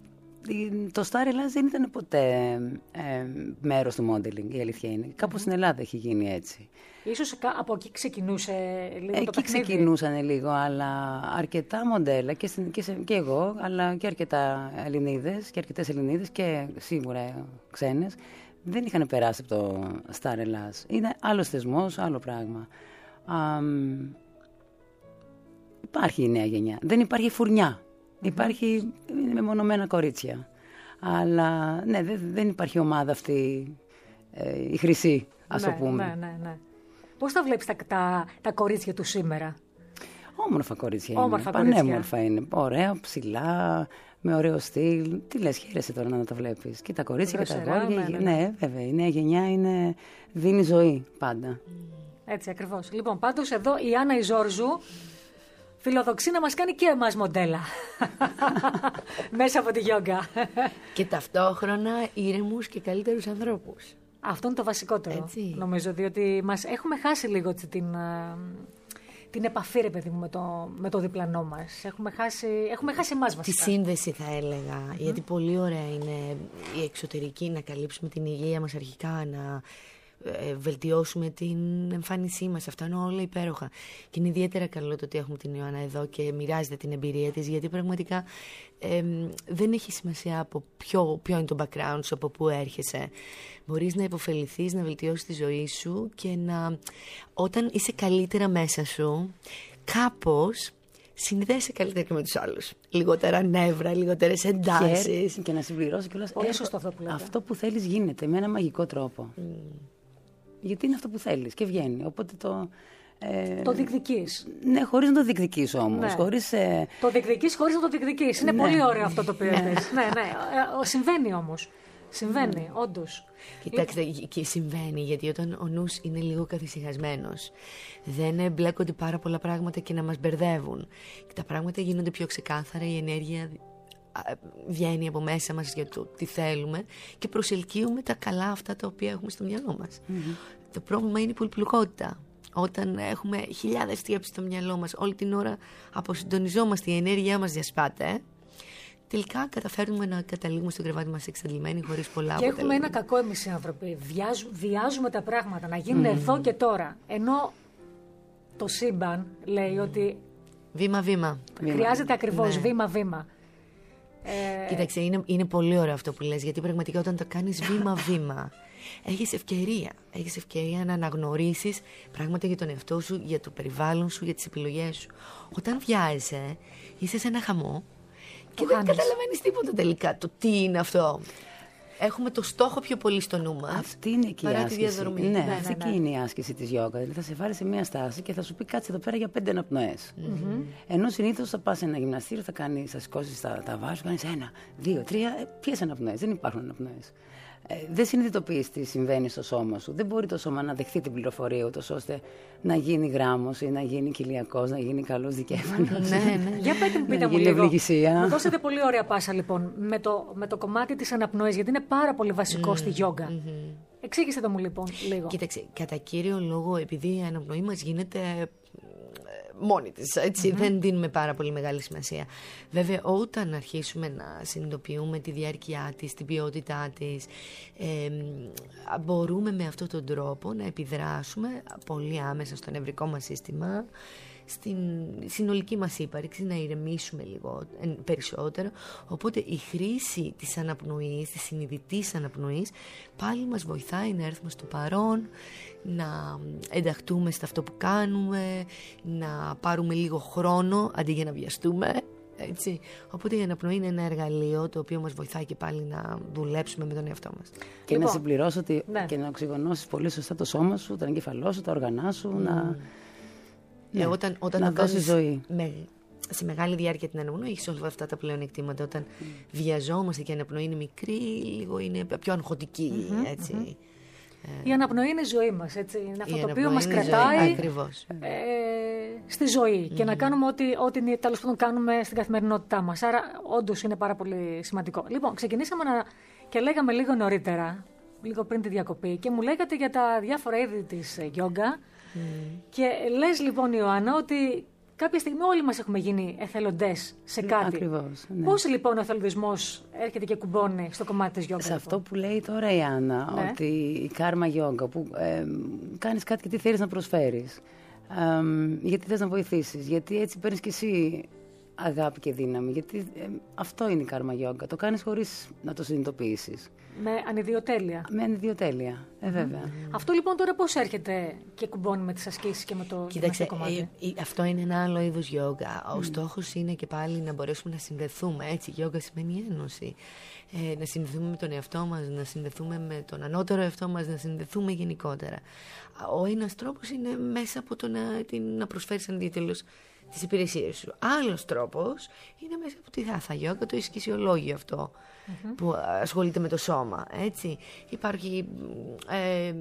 Το Star Ελλάς δεν ήταν ποτέ ε, μέρος του modeling, η αλήθεια είναι. Mm-hmm. Κάπου στην Ελλάδα έχει γίνει έτσι. Ίσως από εκεί ξεκινούσε λίγο εκεί το παιχνίδι. Εκεί ξεκινούσαν λίγο, αλλά αρκετά μοντέλα και, και, σε, και εγώ, αλλά και αρκετά Ελληνίδες και αρκετές Ελληνίδες και σίγουρα ξένες, δεν είχαν περάσει από το Star Ελλάς. Είναι άλλος θεσμός, άλλο πράγμα. Α, υπάρχει η νέα γενιά. Δεν υπάρχει φουρνιά. Mm-hmm. Υπάρχει μεμονωμένα κορίτσια. Αλλά ναι, δεν, δεν υπάρχει ομάδα αυτή ε, η χρυσή, ας ναι, το πούμε. Ναι, ναι, ναι. Πώς τα βλέπεις τα, τα, τα κορίτσια του σήμερα? Όμορφα κορίτσια Όμορφα είναι. κορίτσια. Πανέμορφα είναι. Ωραία, ψηλά, με ωραίο στυλ. Τι λες, χαίρεσαι τώρα να τα βλέπεις. Και τα κορίτσια και τα αγόρια. Ναι, ναι, ναι. ναι, βέβαια. Η νέα γενιά είναι, δίνει ζωή πάντα. Έτσι ακριβώς. Λοιπόν, πάντως εδώ η Άννα η Ζόρζου φιλοδοξεί να μας κάνει και εμάς μοντέλα. Μέσα από τη γιόγκα. Και ταυτόχρονα ήρεμους και καλύτερους ανθρώπους. Αυτό είναι το βασικότερο, έτσι. Νομίζω, διότι μας έχουμε χάσει λίγο την, την επαφή, ρε παιδί μου, με το, με το διπλανό μας. Έχουμε χάσει, έχουμε χάσει εμάς βασικά. Τη σύνδεση θα έλεγα, mm-hmm. γιατί πολύ ωραία είναι η εξωτερική, να καλύψουμε την υγεία μας αρχικά, να ε, βελτιώσουμε την εμφάνισή μας. Αυτά είναι όλα υπέροχα. Και είναι ιδιαίτερα καλό το ότι έχουμε την Ιωάννα εδώ και μοιράζεται την εμπειρία της, γιατί πραγματικά ε, δεν έχει σημασία από ποιο, ποιο είναι το background σου, από πού έρχεσαι. Μπορείς να υποφεληθείς, να βελτιώσεις τη ζωή σου και να, όταν είσαι καλύτερα μέσα σου, κάπως συνδέεσαι καλύτερα και με τους άλλους. Λιγότερα νεύρα, λιγότερες εντάσεις. Και, και να συμπληρώσω κιόλας. Πολύ σωστό αυτό που λέτε. Αυτό που θέλεις γίνεται με ένα μαγικό τρόπο. Mm. Γιατί είναι αυτό που θέλεις και βγαίνει. Οπότε το... Ε, το διεκδικείς. Ναι, χωρίς να το διεκδικείς όμως. Ναι. Χωρίς, ε... Το διεκδικείς χωρίς να το διεκδικείς. Είναι ναι. πολύ ωραίο αυτό το οποίο ναι. πες. Ναι, ναι. Ε, συμβαίνει όμως. Συμβαίνει, mm. όντως. Κοιτάξτε, και συμβαίνει, γιατί όταν ο νους είναι λίγο καθησυχασμένος, δεν μπλέκονται πάρα πολλά πράγματα και να μας μπερδεύουν. Και τα πράγματα γίνονται πιο ξεκάθαρα, η ενέργεια βγαίνει από μέσα μας για το τι θέλουμε και προσελκύουμε τα καλά αυτά τα οποία έχουμε στο μυαλό μας. Mm-hmm. Το πρόβλημα είναι η πολυπλοκότητα. Όταν έχουμε χιλιάδες σκέψεις στο μυαλό μας, όλη την ώρα αποσυντονιζόμαστε, η ενέργειά μας διασπάται, τελικά καταφέρνουμε να καταλήγουμε στο κρεβάτι μας εξαντλημένοι χωρίς πολλά και αποτελέσματα. Και έχουμε ένα κακό εμείς οι άνθρωποι. Βιάζουμε τα πράγματα να γίνουν mm. εδώ και τώρα. Ενώ το σύμπαν λέει ότι βήμα-βήμα. Χρειάζεται ακριβώς ναι. βήμα-βήμα. Ε... Κοίταξε, είναι, είναι πολύ ωραίο αυτό που λες, γιατί πραγματικά όταν το κάνεις βήμα-βήμα, έχεις ευκαιρία. Έχεις ευκαιρία να αναγνωρίσεις πράγματα για τον εαυτό σου, για το περιβάλλον σου, για τις επιλογές σου. Όταν βιάζεσαι, είσαι σε ένα χαμό και δεν καταλαβαίνεις τίποτα τελικά το τι είναι αυτό. έχουμε το στόχο πιο πολύ στο νου μας. Αυτή είναι και η άσκηση. Τη διαδρομή. Ναι, ναι, αυτή ναι, και ναι. είναι η άσκηση της γιόγκα. Δηλαδή θα σε βάλει σε μία στάση και θα σου πει κάτσε εδώ πέρα για πέντε αναπνοές. Mm-hmm. Ενώ συνήθως θα πας σε ένα γυμναστήριο, θα, κάνεις, θα σηκώσεις τα, τα βάρη σου, κάνεις ένα, δύο, τρία. Ε, ποιες αναπνοές, δεν υπάρχουν αναπνοές. Ε, δεν συνειδητοποιείς τι συμβαίνει στο σώμα σου. Δεν μπορεί το σώμα να δεχθεί την πληροφορία ούτως ώστε να γίνει γράμμος ή να γίνει κοιλιακός, να γίνει καλός δικέφαλος. Ναι, ναι. Για πείτε μου, πείτε Να μου γίνει λίγο. ευλογησία. Μου δώσατε πολύ ωραία πάσα λοιπόν με το, με το κομμάτι της αναπνοής, γιατί είναι πάρα πολύ βασικό στη γιόγκα. Mm-hmm. Εξήγησε το μου λοιπόν λίγο. Κοίταξε, κατά κύριο λόγο, επειδή η αναπνοή μας γίνεται μόνη της, έτσι, mm-hmm. δεν δίνουμε πάρα πολύ μεγάλη σημασία. Βέβαια, όταν αρχίσουμε να συνειδητοποιούμε τη διάρκεια της, την ποιότητά της, ε, μπορούμε με αυτόν τον τρόπο να επιδράσουμε πολύ άμεσα στο νευρικό μας σύστημα, στην συνολική μας ύπαρξη, να ηρεμήσουμε λίγο περισσότερο. Οπότε η χρήση της αναπνοής, της συνειδητής αναπνοής, πάλι μας βοηθάει να έρθουμε στο παρόν, να ενταχτούμε σε αυτό που κάνουμε, να πάρουμε λίγο χρόνο αντί για να βιαστούμε. Έτσι. Οπότε η αναπνοή είναι ένα εργαλείο το οποίο μας βοηθάει και πάλι να δουλέψουμε με τον εαυτό μας. Και Λοιπόν, να συμπληρώσω ότι ναι. και να οξυγονώσεις πολύ σωστά το σώμα σου, τον εγκεφαλό σου, τα οργανά σου, mm. να... Ναι, όταν, όταν να δώσει ζωή. Με, σε μεγάλη διάρκεια την αναπνοή έχεις όλα αυτά τα πλεονεκτήματα. Όταν mm. βιαζόμαστε και η αναπνοή είναι μικρή, λίγο είναι πιο αγχωτική. Mm-hmm, έτσι. Mm-hmm. Ε, η αναπνοή είναι η ζωή μας. Έτσι. Είναι αυτό το οποίο μας κρατάει ε, στη ζωή mm-hmm. και να κάνουμε ό,τι, ό,τι τέλος πάντων κάνουμε στην καθημερινότητά μας. Άρα όντως είναι πάρα πολύ σημαντικό. Λοιπόν, ξεκινήσαμε να, και λέγαμε λίγο νωρίτερα, λίγο πριν τη διακοπή, και μου λέγατε για τα διάφορα είδη της γιόγκα. Mm. Και λες λοιπόν, Ιωάννα, ότι κάποια στιγμή όλοι μας έχουμε γίνει εθελοντές σε κάτι. Ακριβώς, ναι. Πώς λοιπόν ο εθελοντισμός έρχεται και κουμπώνει στο κομμάτι της γιόγκα? Σε λοιπόν? αυτό που λέει τώρα η Άννα, ναι. ότι η κάρμα γιόγκα, που ε, κάνεις κάτι γιατί θέλεις να προσφέρεις, ε, γιατί θες να βοηθήσεις, γιατί έτσι παίρνεις κι εσύ αγάπη και δύναμη, γιατί ε, αυτό είναι η κάρμα γιόγκα. Το κάνεις χωρίς να το συνειδητοποιήσεις. Με ανιδιοτέλεια. Με ανιδιοτέλεια, ε, βέβαια. Mm. Αυτό λοιπόν τώρα πώς έρχεται και κουμπώνει με τις ασκήσεις και με το Κοίταξε, κομμάτι? ε, ε, αυτό είναι ένα άλλο είδος γιόγκα. Ο mm. στόχος είναι και πάλι να μπορέσουμε να συνδεθούμε. Έτσι, γιόγκα σημαίνει ένωση. Ε, να συνδεθούμε με τον εαυτό μας, να συνδεθούμε με τον ανώτερο εαυτό μας, να συνδεθούμε γενικότερα. Ο ένας τρόπος είναι μέσα από το να, την, να προσφέρεις ανιδιοτέλως τις υπηρεσίες σου. Άλλος τρόπος είναι μέσα από τη χάθα γιόγκα, το ισχυσιολόγιο αυτό, mm-hmm. που ασχολείται με το σώμα. Έτσι. Υπάρχει ε,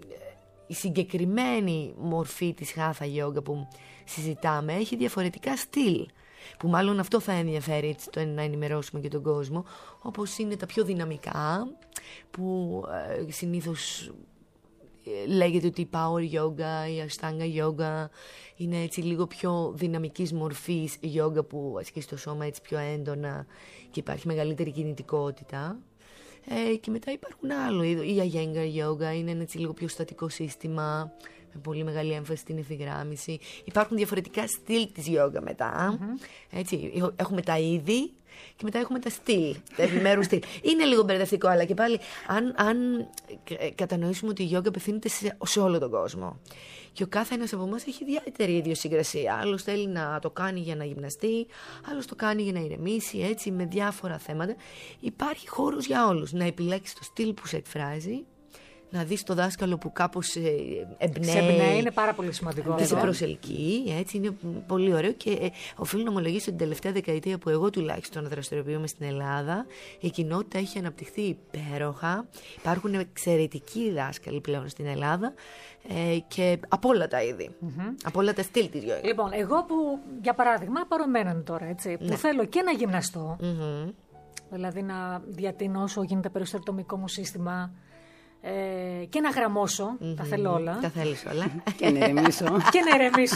η συγκεκριμένη μορφή της χάθα γιόγκα που συζητάμε, έχει διαφορετικά στυλ, που μάλλον αυτό θα ενδιαφέρει, έτσι, το να ενημερώσουμε και τον κόσμο, όπως είναι τα πιο δυναμικά, που ε, συνήθως λέγεται ότι η power yoga, η ashtanga yoga είναι έτσι λίγο πιο δυναμικής μορφής yoga, που ασκεί το σώμα έτσι πιο έντονα και υπάρχει μεγαλύτερη κινητικότητα. Ε, και μετά υπάρχουν άλλο, η Iyengar yoga είναι ένα έτσι λίγο πιο στατικό σύστημα με πολύ μεγάλη έμφαση στην ευθυγράμμιση. Υπάρχουν διαφορετικά στυλ της yoga μετά. Mm-hmm. Έτσι, έχουμε τα είδη και μετά έχουμε τα στυλ, τα επιμέρους στυλ. Είναι λίγο μπερδευτικό, αλλά και πάλι αν, αν κατανοήσουμε ότι η γιόγκα απευθύνεται σε, σε όλο τον κόσμο και ο κάθε ένας από εμάς έχει ιδιαίτερη ιδιοσυγκρασία. Άλλος θέλει να το κάνει για να γυμναστεί, άλλος το κάνει για να ηρεμήσει, έτσι, με διάφορα θέματα. Υπάρχει χώρος για όλους. Να επιλέξεις το στυλ που σε εκφράζει, να δεις το δάσκαλο που κάπως εμπνέει. Σε εμπνέει, είναι πάρα πολύ σημαντικό. Και σε προσελκύει, έτσι, είναι πολύ ωραίο. Και ε, οφείλω να ομολογήσω ότι την τελευταία δεκαετία που εγώ τουλάχιστον δραστηριοποιούμαι στην Ελλάδα, η κοινότητα έχει αναπτυχθεί υπέροχα. Υπάρχουν εξαιρετικοί δάσκαλοι πλέον στην Ελλάδα ε, και από όλα τα είδη. Mm-hmm. Από όλα τα στυλ της γιόγκα. Λοιπόν, εγώ που, για παράδειγμα, πάρω εμέναν τώρα, έτσι, που ναι. θέλω και να γυμναστώ, mm-hmm. δηλαδή να διατείνω όσο γίνεται περισσότερο το τομικό μου σύστημα. Ε, και να γραμμώσω, mm-hmm. τα θέλω όλα. Τα θέλεις όλα. Και να ηρεμήσω. Και να ηρεμήσω.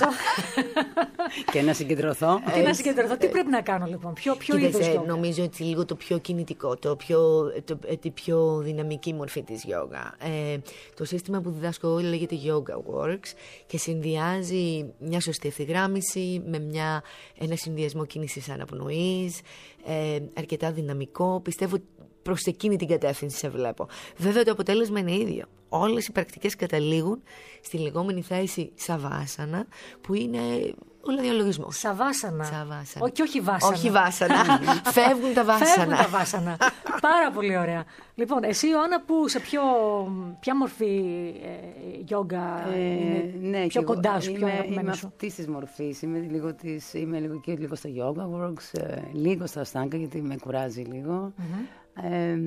Και να συγκεντρωθώ. Και να συγκεντρωθώ. Τι πρέπει να κάνω λοιπόν, ποιο, ποιο είδος γιόγκα? Νομίζω ότι λίγο το πιο κινητικό, το πιο, το, τη πιο δυναμική μορφή της γιόγκα. Ε, το σύστημα που διδάσκω εγώ λέγεται Yoga Works και συνδυάζει μια σωστή ευθυγράμμιση με μια, ένα συνδυασμό κίνησης αναπνοής, ε, αρκετά δυναμικό. Πιστεύω προς εκείνη την κατεύθυνση σε βλέπω. Βέβαια το αποτέλεσμα είναι ίδιο. Όλες οι πρακτικές καταλήγουν στη λεγόμενη θέση σαβάσανα, που είναι όλο διαλογισμός. Σαβάσανα. Σαβάσανα. Όχι, όχι βάσανα. Όχι βάσανα. Φεύγουν τα βάσανα. Φεύγουν τα βάσανα. Πάρα πολύ ωραία. Λοιπόν, εσύ Ιωάννα, που σε ποιο, ποια μορφή γιόγκα ε, είναι ναι, πιο κοντά σου, πιο αγαπημένη σου? Είμαι αυτής της μορφής. Είμαι λίγο, της, είμαι λίγο, και λίγο στο yoga works, ε, λίγο στο αστάγκα, γιατί με κουράζει λίγο. Mm-hmm. Ε,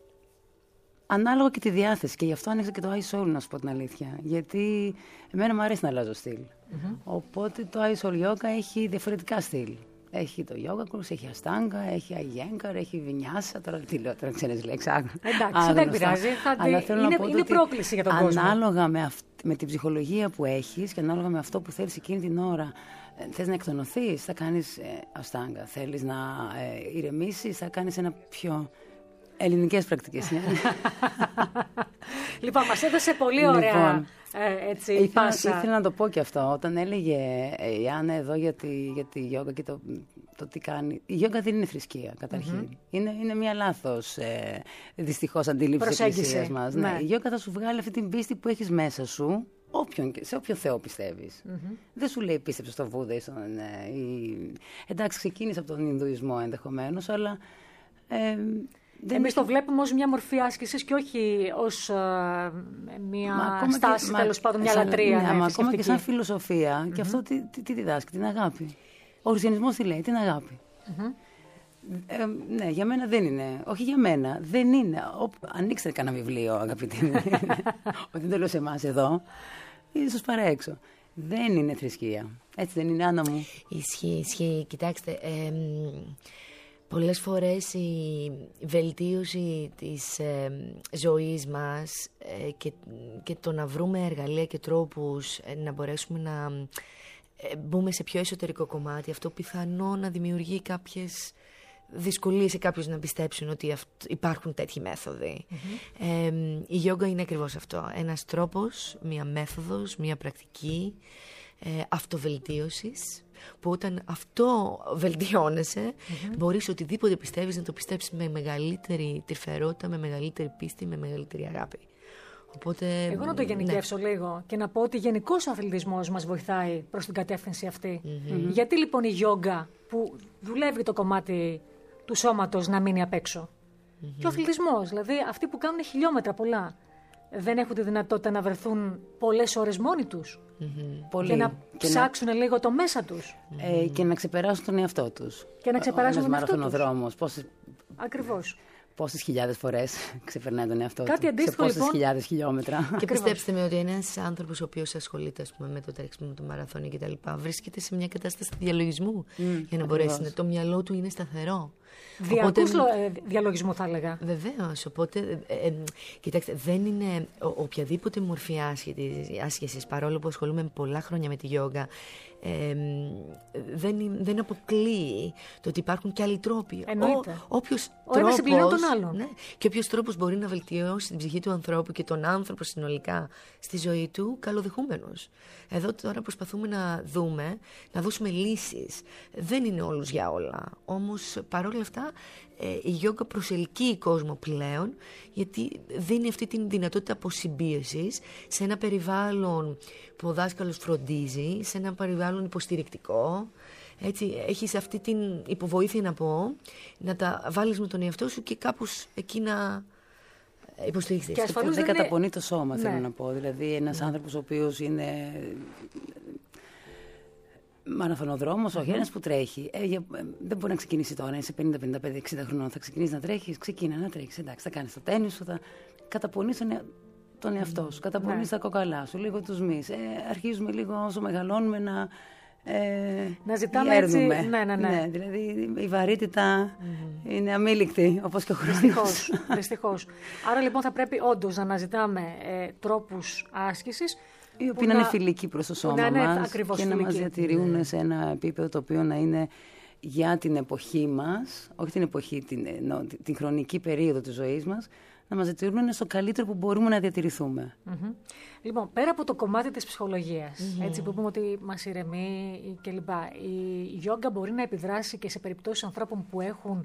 Ανάλογα και τη διάθεση. Και γι' αυτό άνοιξα και το iSoul, να σου πω την αλήθεια. Γιατί εμένα μου αρέσει να αλλάζω στυλ. Mm-hmm. Οπότε το iSoul Yoga έχει διαφορετικά στυλ. Έχει το yoga course, έχει αστάγκα, έχει Iyengar, έχει Vinyasa. Τώρα τι λέω, τώρα ξένες λέξεις. Εντάξει, δεν πειράζει. Είναι, είναι πρόκληση για τον ανάλογα κόσμο. Ανάλογα με, αυ... με την ψυχολογία που έχεις και ανάλογα με αυτό που θέλεις εκείνη την ώρα. Θες να εκτονωθείς, θα κάνεις ε, αστάγκα. Θέλεις να ε, ηρεμήσεις, θα κάνεις ένα πιο... Ελληνικές πρακτικές, ναι. Λοιπόν, μας έδωσε πολύ ωραία λοιπόν, ε, έτσι, ήθελα, πάσα. Ήθελα να το πω και αυτό. Όταν έλεγε ε, η Άννα εδώ για τη, για τη γιόγκα και το, το τι κάνει. Η γιόγκα δεν είναι θρησκεία, καταρχήν. Mm-hmm. Είναι, είναι μια λάθος, ε, δυστυχώς, αντίληψη της εκκλησίας μας. Ναι. Ναι. Η γιόγκα θα σου βγάλει αυτή την πίστη που έχεις μέσα σου, όποιον, σε όποιο Θεό πιστεύεις. Mm-hmm. Δεν σου λέει πίστεψε στο Βούδα ή στον... Ε, ή... Εντάξει, ξεκίνησε από τον Ινδουισμό ενδεχομένως, αλλά... Ε, Εμείς το βλέπουμε ως μια μορφή άσκησης και όχι ως uh, μια στάση, και, τέλος πάντων, μια σαν, λατρεία. Ναι, ναι, ακόμα και σαν φιλοσοφία. Mm-hmm. Και αυτό τι, τι, τι διδάσκει, την αγάπη. Ο χριστιανισμός τι λέει, την αγάπη. Mm-hmm. Ε, ναι, για μένα δεν είναι. Όχι για μένα, δεν είναι. Ο, ανοίξτε κανένα βιβλίο, αγαπητοί μου. Ότι δεν το λέω σε εμάς εδώ. Ίσως παρά έξω. Δεν είναι θρησκεία. Έτσι δεν είναι, Άννα μου? Ισχύει, ισχύει. Κοιτάξτε, ε, πολλές φορές η βελτίωση της ε, ζωής μας ε, και, και το να βρούμε εργαλεία και τρόπους ε, να μπορέσουμε να ε, μπούμε σε πιο εσωτερικό κομμάτι, αυτό πιθανό να δημιουργεί κάποιες δυσκολίες σε κάποιους να πιστέψουν ότι αυ- υπάρχουν τέτοιοι μέθοδοι. Mm-hmm. Ε, η γιόγκα είναι ακριβώς αυτό. Ένας τρόπος, μία μέθοδος, μία πρακτική ε, αυτοβελτίωσης, που όταν αυτό βελτιώνεσαι, mm-hmm. μπορείς οτιδήποτε πιστεύεις να το πιστέψεις με μεγαλύτερη τρυφερότητα, με μεγαλύτερη πίστη, με μεγαλύτερη αγάπη. Οπότε, εγώ να το γενικεύσω ναι. λίγο και να πω ότι γενικώς ο αθλητισμός μας βοηθάει προς την κατεύθυνση αυτή. Mm-hmm. Γιατί λοιπόν η γιόγκα που δουλεύει το κομμάτι του σώματος να μείνει απ' έξω? Mm-hmm. Και ο αθλητισμός, δηλαδή αυτοί που κάνουν χιλιόμετρα πολλά, δεν έχουν τη δυνατότητα να βρεθούν πολλές ώρες μόνοι τους mm-hmm. και να και ψάξουν να... λίγο το μέσα τους. Ε, και να ξεπεράσουν τον εαυτό τους. Και να ξεπεράσουν τον εαυτό τους. Ένας μαραθωνοδρόμος. Πόσες... Ακριβώς. Πόσες χιλιάδες φορές ξεπερνάει τον εαυτό Κάτι του. Αντίστοιχο, σε πόσες λοιπόν... χιλιάδες χιλιόμετρα. Και πιστέψτε με ότι ένας άνθρωπος ο οποίος ασχολείται, ας πούμε, με το τρέξιμο, το μαραθώνιο κτλ. Βρίσκεται σε μια κατάσταση διαλογισμού mm, για να μπορέσει να... Το μυαλό του είναι σταθερό. Διαρκούς οπότε... διαλογισμού θα έλεγα. Βεβαίως. Οπότε, ε, ε, κοιτάξτε, δεν είναι ο, οποιαδήποτε μορφή άσκησης, παρόλο που ασχολούμαι πολλά χρόνια με τη γιόγκα, ε, δεν, δεν αποκλείει το ότι υπάρχουν και άλλοι τρόποι. Εννοείται. Ο, όποιος ο τρόπος, ένας συμπληρώνει τον άλλον. Ναι, και όποιος τρόπος μπορεί να βελτιώσει την ψυχή του ανθρώπου και τον άνθρωπο συνολικά στη ζωή του, καλοδεχούμενος. Εδώ τώρα προσπαθούμε να δούμε, να δώσουμε λύσεις. Δεν είναι όλους για όλα. Όμως παρόλα αυτά η γιόγκα προσελκύει κόσμο πλέον, γιατί δίνει αυτή τη δυνατότητα αποσυμπίεσης σε ένα περιβάλλον που ο δάσκαλος φροντίζει, σε ένα περιβάλλον υποστηρικτικό. Έτσι, έχεις αυτή την υποβοήθεια, να πω, να τα βάλεις με τον εαυτό σου και κάπως εκεί να υποστηρίξεις. Και ασφαλώς δεν είναι... καταπονεί το σώμα, ναι. θέλω να πω. Δηλαδή ένας ναι. άνθρωπος ο οποίος είναι μαραθωνοδρόμος, όχι, mm-hmm. ένας που τρέχει. Ε, για, ε, δεν μπορεί να ξεκινήσει τώρα, είσαι πενήντα, πενήντα πέντε, εξήντα χρονών, θα ξεκινήσει να τρέχεις, ξεκίνα να τρέχεις, εντάξει, θα κάνεις το τένις σου, θα καταπονείς τον, τον εαυτό σου, καταπονείς ναι. τα κοκαλά σου, λίγο τους μυς. Ε, αρχίζουμε λίγο όσο μεγαλώνουμε να... Ε, να ζητάμε έτσι, ναι, ναι, ναι. ναι, δηλαδή η βαρύτητα mm. είναι αμήλικτη, όπως και ο χρόνος. Δυστυχώς, δυστυχώς. Άρα λοιπόν θα πρέπει όντως να αναζητάμε ε, τρόπους άσκησης οι οποίοι να είναι φιλικοί προς το σώμα ναι, μας και φιλική. να μας διατηρούν ναι. σε ένα επίπεδο το οποίο να είναι για την εποχή μας, όχι την εποχή, την, νο, την χρονική περίοδο της ζωής μας, να μας διατηρούν στο καλύτερο που μπορούμε να διατηρηθούμε. Mm-hmm. Λοιπόν, πέρα από το κομμάτι της ψυχολογίας, mm-hmm. έτσι που είπαμε ότι μας ηρεμεί κλπ. Η γιόγκα μπορεί να επιδράσει και σε περιπτώσεις ανθρώπων που έχουν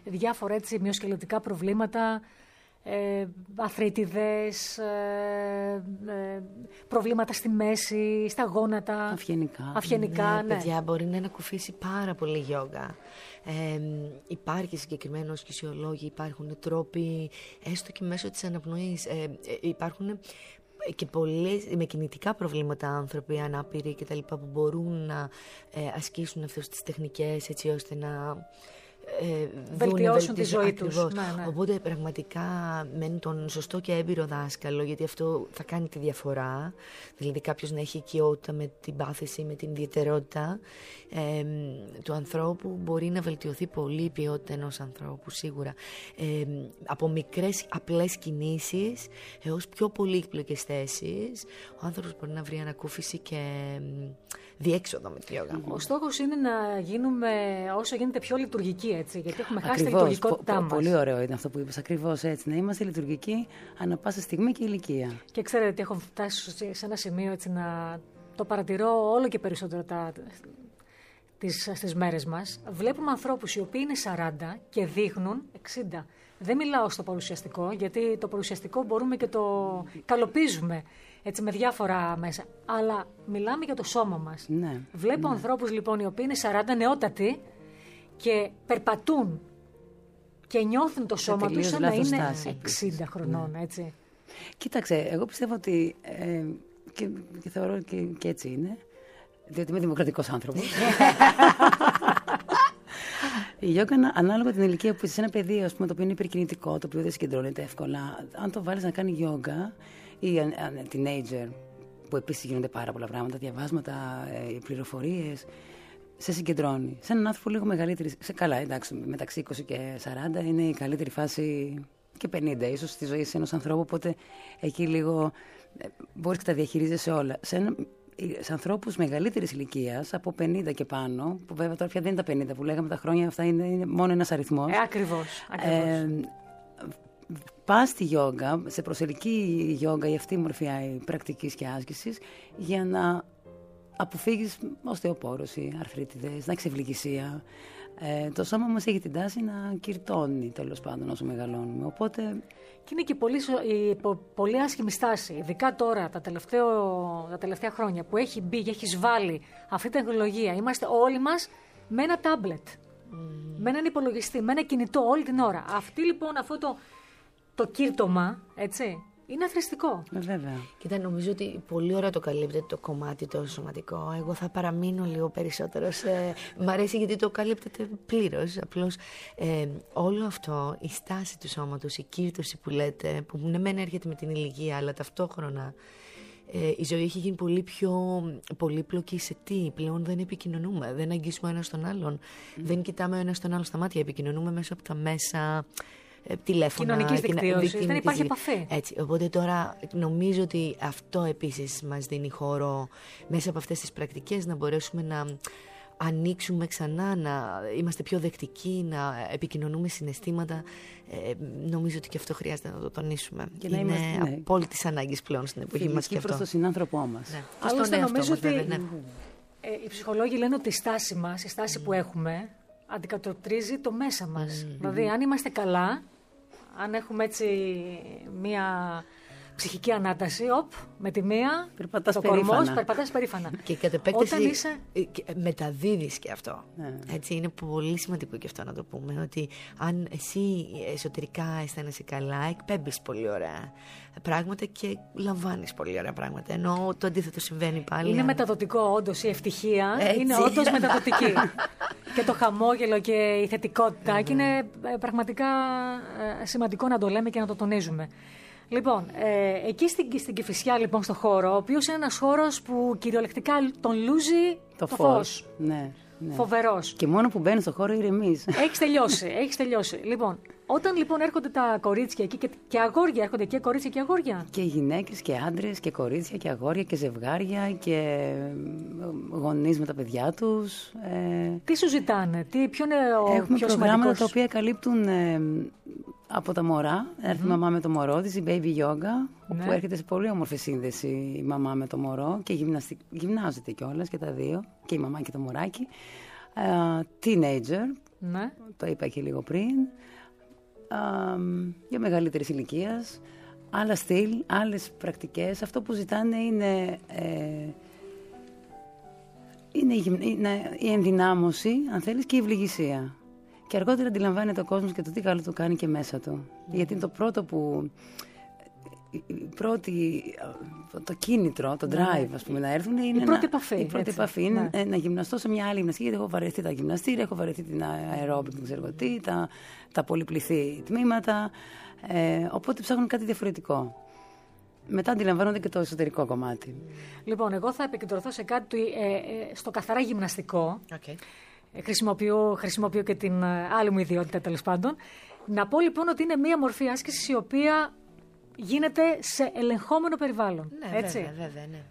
διάφορα έτσι μυοσκελετικά προβλήματα, ε, αθρίτιδες, ε, ε, προβλήματα στη μέση, στα γόνατα. Αυγενικά. Αυγενικά, ναι, ναι. Παιδιά, μπορεί να ανακουφίσει πάρα πολύ γιόγκα. Ε, υπάρχει συγκεκριμένο φυσιολόγοι, υπάρχουν τρόποι, έστω και μέσω της αναπνοής. Ε, ε, υπάρχουν και πολλές με κινητικά προβλήματα άνθρωποι, ανάπηροι κτλ. Που μπορούν να ε, ασκήσουν αυτές τις τεχνικές έτσι ώστε να ε, βελτιώσουν τη ζωή ακριβώς. τους. Ναι, ναι. Οπότε πραγματικά με τον σωστό και έμπειρο δάσκαλο, γιατί αυτό θα κάνει τη διαφορά. Δηλαδή κάποιος να έχει οικειότητα με την πάθηση, με την ιδιαιτερότητα ε, του ανθρώπου, μπορεί να βελτιωθεί πολύ η ποιότητα ενός ανθρώπου σίγουρα. Ε, από μικρές απλές κινήσεις έως πιο πολύπλοκες θέσεις, ο άνθρωπος μπορεί να βρει ανακούφιση και διέξοδο με τη γιόγκα. Ο στόχος είναι να γίνουμε όσο γίνεται πιο λειτουργικοί, έτσι, γιατί έχουμε χάσει Ακριβώς. τη λειτουργικότητά Πο- μας. Πολύ ωραίο είναι αυτό που είπες. Ακριβώς έτσι. Να είμαστε λειτουργικοί ανά πάσα στιγμή και ηλικία. Και ξέρετε ότι έχω φτάσει σε ένα σημείο έτσι να το παρατηρώ όλο και περισσότερο τα, τις, στις μέρες μας. Βλέπουμε ανθρώπους οι οποίοι είναι σαράντα και δείχνουν εξήντα. Δεν μιλάω στο παρουσιαστικό, γιατί το παρουσιαστικό μπορούμε και το καλοπίζουμε έτσι, με διάφορα μέσα. Αλλά μιλάμε για το σώμα μας. Ναι, Βλέπω ναι. ανθρώπους λοιπόν οι οποίοι είναι σαράντα, νεότατοι και περπατούν και νιώθουν το σώμα τους τελείως σαν να λάθος είναι στάση, εξήντα επίσης. χρονών, Ναι. έτσι. Κοίταξε, εγώ πιστεύω ότι. Ε, και, και θεωρώ και, και έτσι είναι. Διότι είμαι δημοκρατικός άνθρωπος. Η γιόγκα, ανάλογα την ηλικία που είσαι, σε ένα παιδί ας πούμε, το οποίο είναι υπερκινητικό, το οποίο δεν συγκεντρώνεται εύκολα, αν το βάλεις να κάνει γιόγκα ή αν, αν, teenager, που επίσης γίνονται πάρα πολλά πράγματα, διαβάσματα, ε, πληροφορίες, σε συγκεντρώνει. Σε έναν άνθρωπο λίγο μεγαλύτερη. Σε καλά, εντάξει, μεταξύ είκοσι και σαράντα είναι η καλύτερη φάση, και πενήντα ίσως, στη ζωή ενός ανθρώπου. Οπότε εκεί λίγο ε, μπορείς και τα διαχειρίζεσαι όλα. Σε, ένα, σε ανθρώπους μεγαλύτερης ηλικίας, από πενήντα και πάνω, που βέβαια τώρα πια δεν είναι τα πενήντα που λέγαμε, τα χρόνια αυτά είναι, είναι μόνο ένας αριθμός. Ε, ακριβώς, ακριβώς. Ε, πας στη γιόγκα, σε προσελική γιόγκα, η αυτή η μορφή πρακτικής και άσκησης, για να αποφύγεις οστεοπόρωση, αρθρίτιδες, να έχεις ευληγησία. Ε, το σώμα μας έχει την τάση να κυρτώνει, τέλος πάντων, όσο μεγαλώνουμε. Οπότε... Και είναι και πολύ, η, πο, πολύ άσχημη στάση, ειδικά τώρα τα, τελευταίο, τα τελευταία χρόνια που έχει μπει και έχει βάλει αυτή την τεχνολογία. Είμαστε όλοι μας με ένα τάμπλετ, mm. με έναν υπολογιστή, με ένα κινητό όλη την ώρα. Αυτή λοιπόν, αυτό το, το κύρτωμα, έτσι, είναι αθρηστικό. Ε, βέβαια. Κοίτα, νομίζω ότι πολύ ωραία το καλύπτεται το κομμάτι το σωματικό. Εγώ θα παραμείνω λίγο περισσότερο σε... Μ' αρέσει γιατί το καλύπτεται πλήρως. Απλώς ε, όλο αυτό, η στάση του σώματος, η κύρτωση που λέτε, που ναι μεν έρχεται με την ηλικία, αλλά ταυτόχρονα ε, η ζωή έχει γίνει πολύ πιο πολύπλοκη σε τι. Πλέον δεν επικοινωνούμε, δεν αγγίσουμε ο ένας τον άλλον. Mm. Δεν κοιτάμε ο ένας τον άλλον στα μάτια, επικοινωνούμε μέσω από τα μέσα... τηλέφωνα, κοινωνικής δικτύωσης, κοινο... δεν υπάρχει επαφή. Έτσι, οπότε τώρα νομίζω ότι αυτό επίσης μας δίνει χώρο μέσα από αυτές τις πρακτικές να μπορέσουμε να ανοίξουμε ξανά, να είμαστε πιο δεκτικοί, να επικοινωνούμε συναισθήματα. Ε, νομίζω ότι και αυτό χρειάζεται να το τονίσουμε. Και είναι είμαστε, ναι, απόλυτης ανάγκης πλέον στην εποχή μας και αυτό. προς τον συνάνθρωπό μας. Ναι. Άλλωστε νομίζω ότι βέβαια, ναι. ε, οι ψυχολόγοι λένε ότι η στάση μας, η στάση mm. που έχουμε, αντικατοπτρίζει το μέσα μας. Mm. Δηλαδή, αν είμαστε καλά, αν έχουμε έτσι μία ψυχική ανάταση, οπ, με τη μία, περπατάς το περήφανα. κορμός, περπατάς περήφανα. Και κατ' επέκταση Όταν είσαι... μεταδίδεις και αυτό. Ναι. Έτσι, είναι πολύ σημαντικό και αυτό να το πούμε, ότι αν εσύ εσωτερικά αισθάνεσαι καλά, εκπέμπεις πολύ ωραία πράγματα και λαμβάνεις πολύ ωραία πράγματα. Ενώ το αντίθετο συμβαίνει πάλι. Είναι αν... μεταδοτικό όντως η ευτυχία, Έτσι. είναι όντως μεταδοτική. Και το χαμόγελο και η θετικότητα, mm-hmm. και είναι ε, πραγματικά ε, σημαντικό να το λέμε και να το τονίζουμε. Λοιπόν, ε, εκεί στην, στην Κηφισιά, λοιπόν, στο χώρο, ο οποίος είναι ένας χώρος που κυριολεκτικά τον λούζει το, το φως. φως. Ναι, ναι. Φοβερός. Και μόνο που μπαίνει στο χώρο ηρεμείς. Έχεις τελειώσει, έχεις τελειώσει. Λοιπόν, όταν λοιπόν έρχονται τα κορίτσια εκεί και, και αγόρια, έρχονται και κορίτσια και αγόρια. Και γυναίκες και άντρες και κορίτσια και αγόρια και ζευγάρια και γονείς με τα παιδιά τους. Ε... Τι σου ζητάνε, τι, ποιο είναι ο Έχουμε πιο προγράμματα σημαντικός? τα οποία καλύπτουν ε, από τα μωρά. Mm-hmm. Έρθει η μαμά με το μωρό της, η baby yoga, ναι. όπου έρχεται σε πολύ όμορφη σύνδεση η μαμά με το μωρό και γυμνάζεται κιόλας και τα δύο, και η μαμά και το μωράκι. Uh, teenager, Ναι. Το είπα και λίγο πριν. Α, για μεγαλύτερης ηλικίας, άλλα στυλ, άλλες πρακτικές. Αυτό που ζητάνε είναι, ε, είναι, η, είναι η ενδυνάμωση, αν θέλεις, και η ευληγησία. Και αργότερα αντιλαμβάνεται ο κόσμος και το τι καλό του κάνει και μέσα του. Mm. Γιατί είναι το πρώτο που... Η πρώτη, το κίνητρο, το drive, ας πούμε, να έρθουν είναι. Η πρώτη επαφή. Η πρώτη επαφή είναι ναι. να γυμναστώ σε μια άλλη γυμναστική, γιατί έχω βαρεθεί τα γυμναστήρια, έχω βαρεθεί την αερόμπικ, δεν ξέρω τι, τα, τα πολυπληθή τμήματα. Ε, οπότε ψάχνουν κάτι διαφορετικό. Μετά αντιλαμβάνονται και το εσωτερικό κομμάτι. Λοιπόν, εγώ θα επικεντρωθώ σε κάτι ε, ε, στο καθαρά γυμναστικό. Okay. Ε, χρησιμοποιώ, χρησιμοποιώ και την ε, άλλη μου ιδιότητα, τέλος πάντων. Να πω λοιπόν ότι είναι μία μορφή άσκησης η οποία γίνεται σε ελεγχόμενο περιβάλλον. Ναι, έτσι. βέβαια, βέβαια, ναι.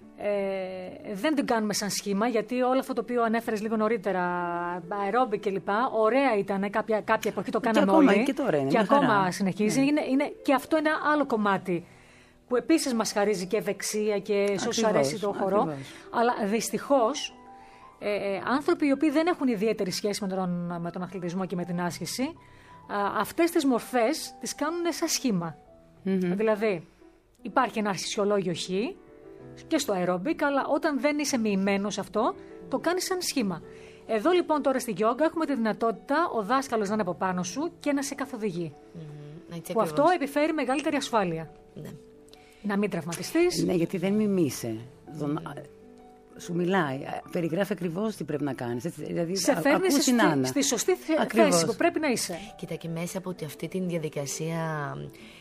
Ε, δεν την κάνουμε σαν σχήμα, γιατί όλο αυτό το οποίο ανέφερες λίγο νωρίτερα, αερόμπι κλπ. Ωραία ήταν, κάποια, κάποια εποχή το κάναμε ακόμα, όλοι. Και, τώρα είναι, και ακόμα χαρά. συνεχίζει. Ναι. Είναι, είναι, και αυτό είναι ένα άλλο κομμάτι που επίσης μας χαρίζει και ευεξία και σε όσους αρέσει το χορό. Ακριβώς. Αλλά δυστυχώς ε, ε, άνθρωποι οι οποίοι δεν έχουν ιδιαίτερη σχέση με τον, με τον αθλητισμό και με την άσκηση, α, αυτές τις μορφές τις κάνουν σαν σχήμα. Mm-hmm. Δηλαδή, υπάρχει ένα αρχισιολόγιο χ και στο αερόμπικ, αλλά όταν δεν είσαι μοιημένος αυτό, το κάνεις σαν σχήμα. Εδώ λοιπόν τώρα στη γιόγκα έχουμε τη δυνατότητα ο δάσκαλος να είναι από πάνω σου και να σε καθοδηγεί. Mm-hmm. Που αυτό επιφέρει μεγαλύτερη ασφάλεια. Ναι. Να μην τραυματιστείς. Ναι, γιατί δεν μιμείσαι. Τον... Σου μιλάει, περιγράφει ακριβώς τι πρέπει να κάνεις. Έτσι, δηλαδή, σε φέρνει στη, στη σωστή ακριβώς. θέση που πρέπει να είσαι. Κοίτα, και μέσα από αυτή τη διαδικασία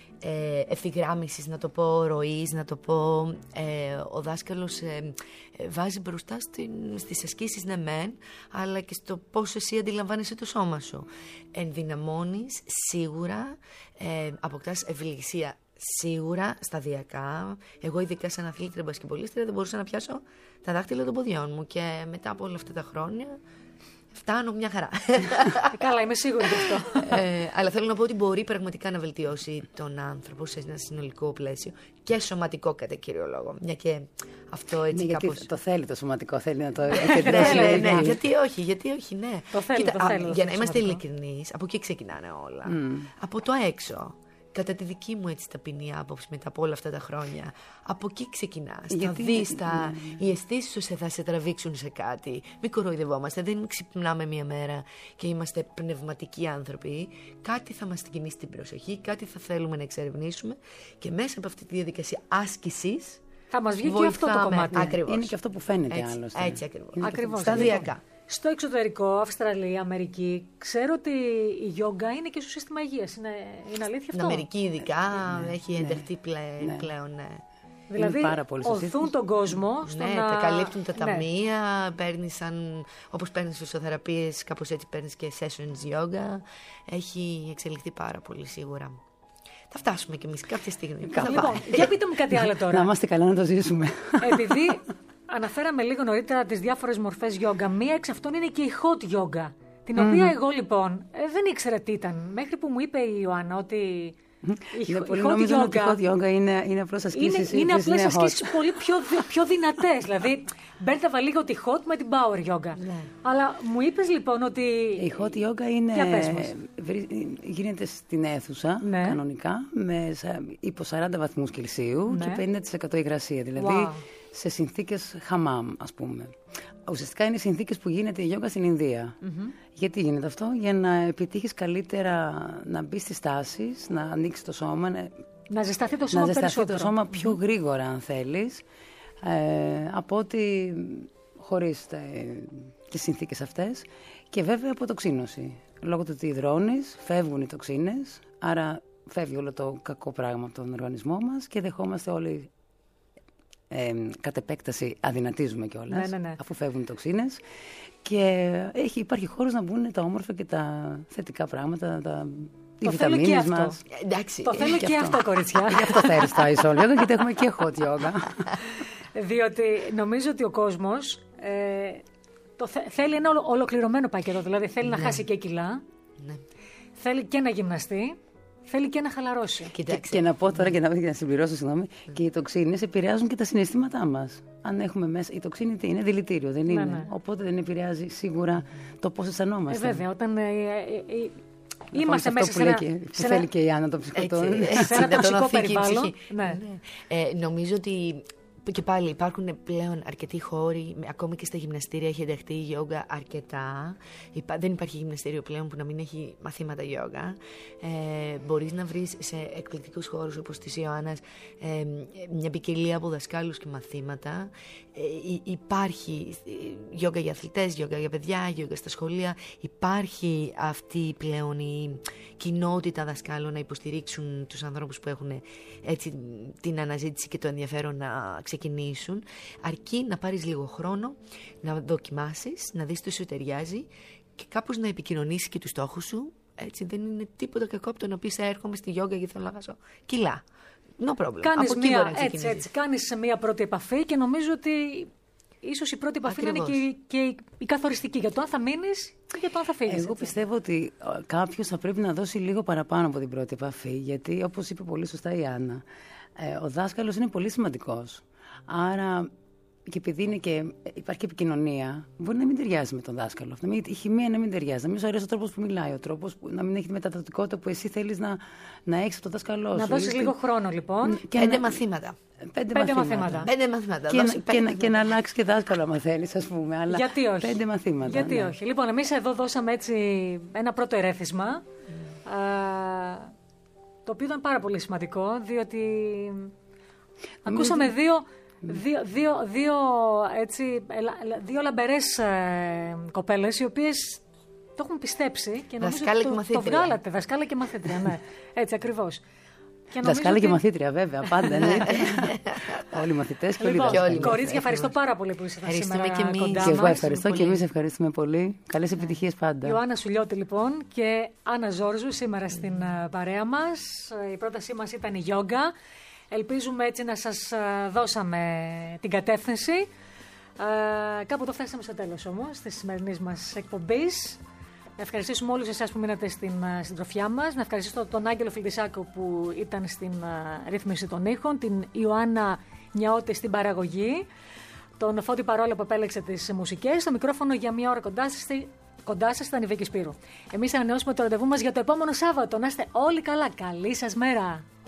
ε, ευθυγράμμισης, να το πω, ροής, να το πω, ε, ο δάσκαλος ε, ε, βάζει μπροστά στην, στις ασκήσεις, ναι μεν, αλλά και στο πώς εσύ αντιλαμβάνεσαι το σώμα σου. Ενδυναμώνεις σίγουρα, ε, αποκτάς ευληγησία σίγουρα, σταδιακά. Εγώ, ειδικά σαν αθλήτρια μπασκετμπολίστρια, δεν μπορούσα να πιάσω τα δάχτυλα των ποδιών μου. Και μετά από όλα αυτά τα χρόνια, φτάνω μια χαρά. Καλά, είμαι σίγουρη γι' αυτό. ε, αλλά θέλω να πω ότι μπορεί πραγματικά να βελτιώσει τον άνθρωπο σε ένα συνολικό πλαίσιο και σωματικό κατά κύριο λόγο. Μια και αυτό έτσι ναι, κάπως... Γιατί το θέλει το σωματικό, θέλει να το επικεντρώσει. ναι, ναι, γιατί όχι, γιατί όχι, ναι. Το θέλει, Κοίτα, το θέλει, α, το για να το είμαστε σωματικό. ειλικρινείς, από εκεί ξεκινάνε όλα. Mm. Από το έξω. Κατά τη δική μου έτσι ταπεινή άποψη μετά από όλα αυτά τα χρόνια, από εκεί ξεκινάς. Γιατί... Θα δεις, τα... ναι, ναι. οι αισθήσεις σου θα σε τραβήξουν σε κάτι. Μην κοροϊδευόμαστε, δεν ξυπνάμε μία μέρα και είμαστε πνευματικοί άνθρωποι. Κάτι θα μας κινήσει την προσοχή, κάτι θα θέλουμε να εξερευνήσουμε και μέσα από αυτή τη διαδικασία άσκησης θα μας βγει και αυτό το κομμάτι. Ακριβώς. Είναι και αυτό που φαίνεται έτσι, άλλωστε. Έτσι ακριβώς. Ακριβώς. Σταδιακά. Στο εξωτερικό, Αυστραλία, Αμερική, ξέρω ότι η γιόγκα είναι και στο σύστημα υγείας. Είναι, είναι αλήθεια αυτό? Στην Αμερική ειδικά ναι, έχει ναι, ενταχθεί πλέ, ναι. πλέον, ναι. Δηλαδή, οθούν τον κόσμο στο ναι, να... τα καλύπτουν τα ναι. ταμεία, παίρνεις σαν, όπως παίρνεις φυσιοθεραπείες, κάπως έτσι παίρνεις και sessions yoga. Έχει εξελιχθεί πάρα πολύ σίγουρα. Θα φτάσουμε κι εμείς κάποια στιγμή. Λοιπόν, για πείτε μου κάτι άλλο τώρα. Να είμαστε καλά να το ζήσουμε. Επειδή αναφέραμε λίγο νωρίτερα τις διάφορες μορφές γιόγκα, μία εξ αυτών είναι και η hot yoga, την mm. οποία εγώ λοιπόν ε, δεν ήξερα τι ήταν, μέχρι που μου είπε η Ιωάννα ότι η, είναι η πολύ hot νόμιζα yoga ότι η hot yoga είναι, είναι απλώς ασκήσεις. Είναι, είναι απλές ασκήσεις πολύ πιο, πιο δυνατές, δηλαδή μπέρδευα λίγο τη hot με την power yoga. Ναι. Αλλά μου είπες λοιπόν ότι... Η hot yoga είναι, Για γίνεται στην αίθουσα, ναι. κανονικά, με υπό σαράντα βαθμούς Κελσίου ναι. και πενήντα τοις εκατό υγρασία, δηλαδή wow. σε συνθήκες χαμάμ, ας πούμε. Ουσιαστικά είναι συνθήκες που γίνεται η γιόγκα στην Ινδία. Mm-hmm. Γιατί γίνεται αυτό? Για να επιτύχεις καλύτερα να μπει στις τάσεις, να ανοίξει το σώμα, να, να ζεσταθεί το σώμα, να ζεσταθεί το σώμα mm-hmm. πιο γρήγορα, αν θέλεις, ε, από ότι χωρίς τε, τις συνθήκες αυτές. Και βέβαια αποτοξίνωση. Λόγω του ότι υδρώνεις, φεύγουν οι τοξίνες, άρα φεύγει όλο το κακό πράγμα από τον οργανισμό μας και δεχόμαστε όλοι. Ε, κατ' επέκταση αδυνατίζουμε κιόλας, ναι, ναι, ναι. αφού φεύγουν οι τοξίνες και έχει, υπάρχει χώρος να μπουν τα όμορφα και τα θετικά πράγματα, τα, οι το βιταμίνες μας. Εντάξει. Το θέλω και, και αυτό, αυτό κοριτσιά. Γι' αυτό θέλεις το ice yoga, γιατί έχουμε και hot yoga. Διότι νομίζω ότι ο κόσμος ε, το θε, θέλει ένα ολοκληρωμένο πακέτο, δηλαδή θέλει ναι. να χάσει και κιλά, ναι. θέλει και να γυμναστεί, θέλει και να χαλαρώσει. Και, και να πω τώρα και να, να συμπληρώσω, συγγνώμη, mm. και οι τοξίνες επηρεάζουν και τα συναισθήματά μας. Αν έχουμε μέσα. Η τοξίνη τι είναι, δηλητήριο, δεν είναι. Ναι, ναι. Οπότε δεν επηρεάζει σίγουρα το πώς αισθανόμαστε. Ε, βέβαια, όταν. Ε, ε, ε, είμαστε μέσα σε ένα... Που, που σε θέλει και η Άννα το ψυχοτό. Σε ένα τοξικό περιβάλλον. Ναι. Ναι. Ε, νομίζω ότι και πάλι υπάρχουν πλέον αρκετοί χώροι, ακόμη και στα γυμναστήρια έχει ενταχθεί η γιόγκα αρκετά. Υπά, δεν υπάρχει γυμναστήριο πλέον που να μην έχει μαθήματα γιόγκα. Ε, μπορείς να βρεις σε εκπληκτικούς χώρους όπως της Ιωάννας ε, μια ποικιλία από δασκάλους και μαθήματα. Ε, υπάρχει γιόγκα για αθλητές, γιόγκα για παιδιά, γιόγκα στα σχολεία. Υπάρχει αυτή πλέον η κοινότητα δασκάλων να υποστηρίξουν τους ανθρώπους που έχουν έτσι την αναζήτηση και το ενδιαφέρον να ξεκινήσουν, αρκεί να πάρεις λίγο χρόνο, να δοκιμάσεις, να δεις τι σου ταιριάζει και κάπως να επικοινωνήσεις και τους στόχους σου. Έτσι, δεν είναι τίποτα κακό από το να πεις έρχομαι στη γιόγκα και θέλω να χάσω κιλά. No problem. Κάνεις μία, έτσι, έτσι, κάνεις μία πρώτη επαφή και νομίζω ότι ίσως η πρώτη επαφή είναι και, και η καθοριστική για το αν θα μείνεις ή για το αν θα φύγεις. Εγώ έτσι. πιστεύω ότι κάποιος θα πρέπει να δώσει λίγο παραπάνω από την πρώτη επαφή, γιατί όπως είπε πολύ σωστά η Άννα, ο δάσκαλος είναι πολύ σημαντικός. Άρα, και επειδή είναι και, υπάρχει και επικοινωνία, μπορεί να μην ταιριάζει με τον δάσκαλο. Να μην, η χημεία να μην ταιριάζει, να μην σου αρέσει ο τρόπος που μιλάει, ο τρόπος που, να μην έχει τη μεταδοτικότητα που εσύ θέλεις να, να έχεις από τον δάσκαλό σου. Να δώσεις λίγο χρόνο, λοιπόν. Και πέντε να... μαθήματα. Πέντε, πέντε μαθήματα. μαθήματα. Πέντε μαθήματα. Και, Δώσε, και, πέντε και, μαθήματα. και να αλλάξει και δάσκαλο, άμα θέλεις, ας πούμε. Αλλά γιατί όχι. Πέντε μαθήματα. Γιατί ναι. όχι. Λοιπόν, εμείς εδώ δώσαμε έτσι ένα πρώτο ερέθισμα. Mm. Α, το οποίο ήταν πάρα πολύ σημαντικό, διότι ακούσαμε δύο. Δύο, δύο, δύο, έτσι, δύο λαμπερές ε, κοπέλες οι οποίες το έχουν πιστέψει και νομίζω δασκάλα το, και το βγάλατε, δασκάλα και μαθήτρια, ναι, έτσι ακριβώς. Και δασκάλα ότι... και μαθήτρια βέβαια, πάντα, ναι. Όλοι οι μαθητές και όλοι οι δάσκαλοι. Λοιπόν, κορίτσια, ευχαριστώ πάρα πολύ που ήσασταν σήμερα και εμείς. Κοντά και εγώ ευχαριστώ και εμείς ευχαριστούμε πολύ. Καλές επιτυχίες πάντα. Ιωάννα Σουλιώτη λοιπόν και Άννα Ζόρζου σήμερα στην παρέα μας. Η πρότασή μας ήταν η γιόγκα. Ελπίζουμε έτσι να σας δώσαμε την κατεύθυνση. Ε, κάπου το φτάσαμε στο τέλος όμως της σημερινής μας εκπομπής. Να ευχαριστήσουμε όλους εσάς που μείνατε στην συντροφιά μας. Να ευχαριστήσω τον Άγγελο Φιλτισάκο που ήταν στην ρύθμιση των ήχων, την Ιωάννα Νιαώτη στην παραγωγή, τον Φώτη Παρόλο που επέλεξε τις μουσικές, το μικρόφωνο για μία ώρα κοντά σας, κοντά σας ήταν η Βίκη Σπύρου. Εμείς ανανεώσουμε το ραντεβού μας για το επόμενο Σάββατο. Να είστε όλοι καλά. Καλή σας μέρα.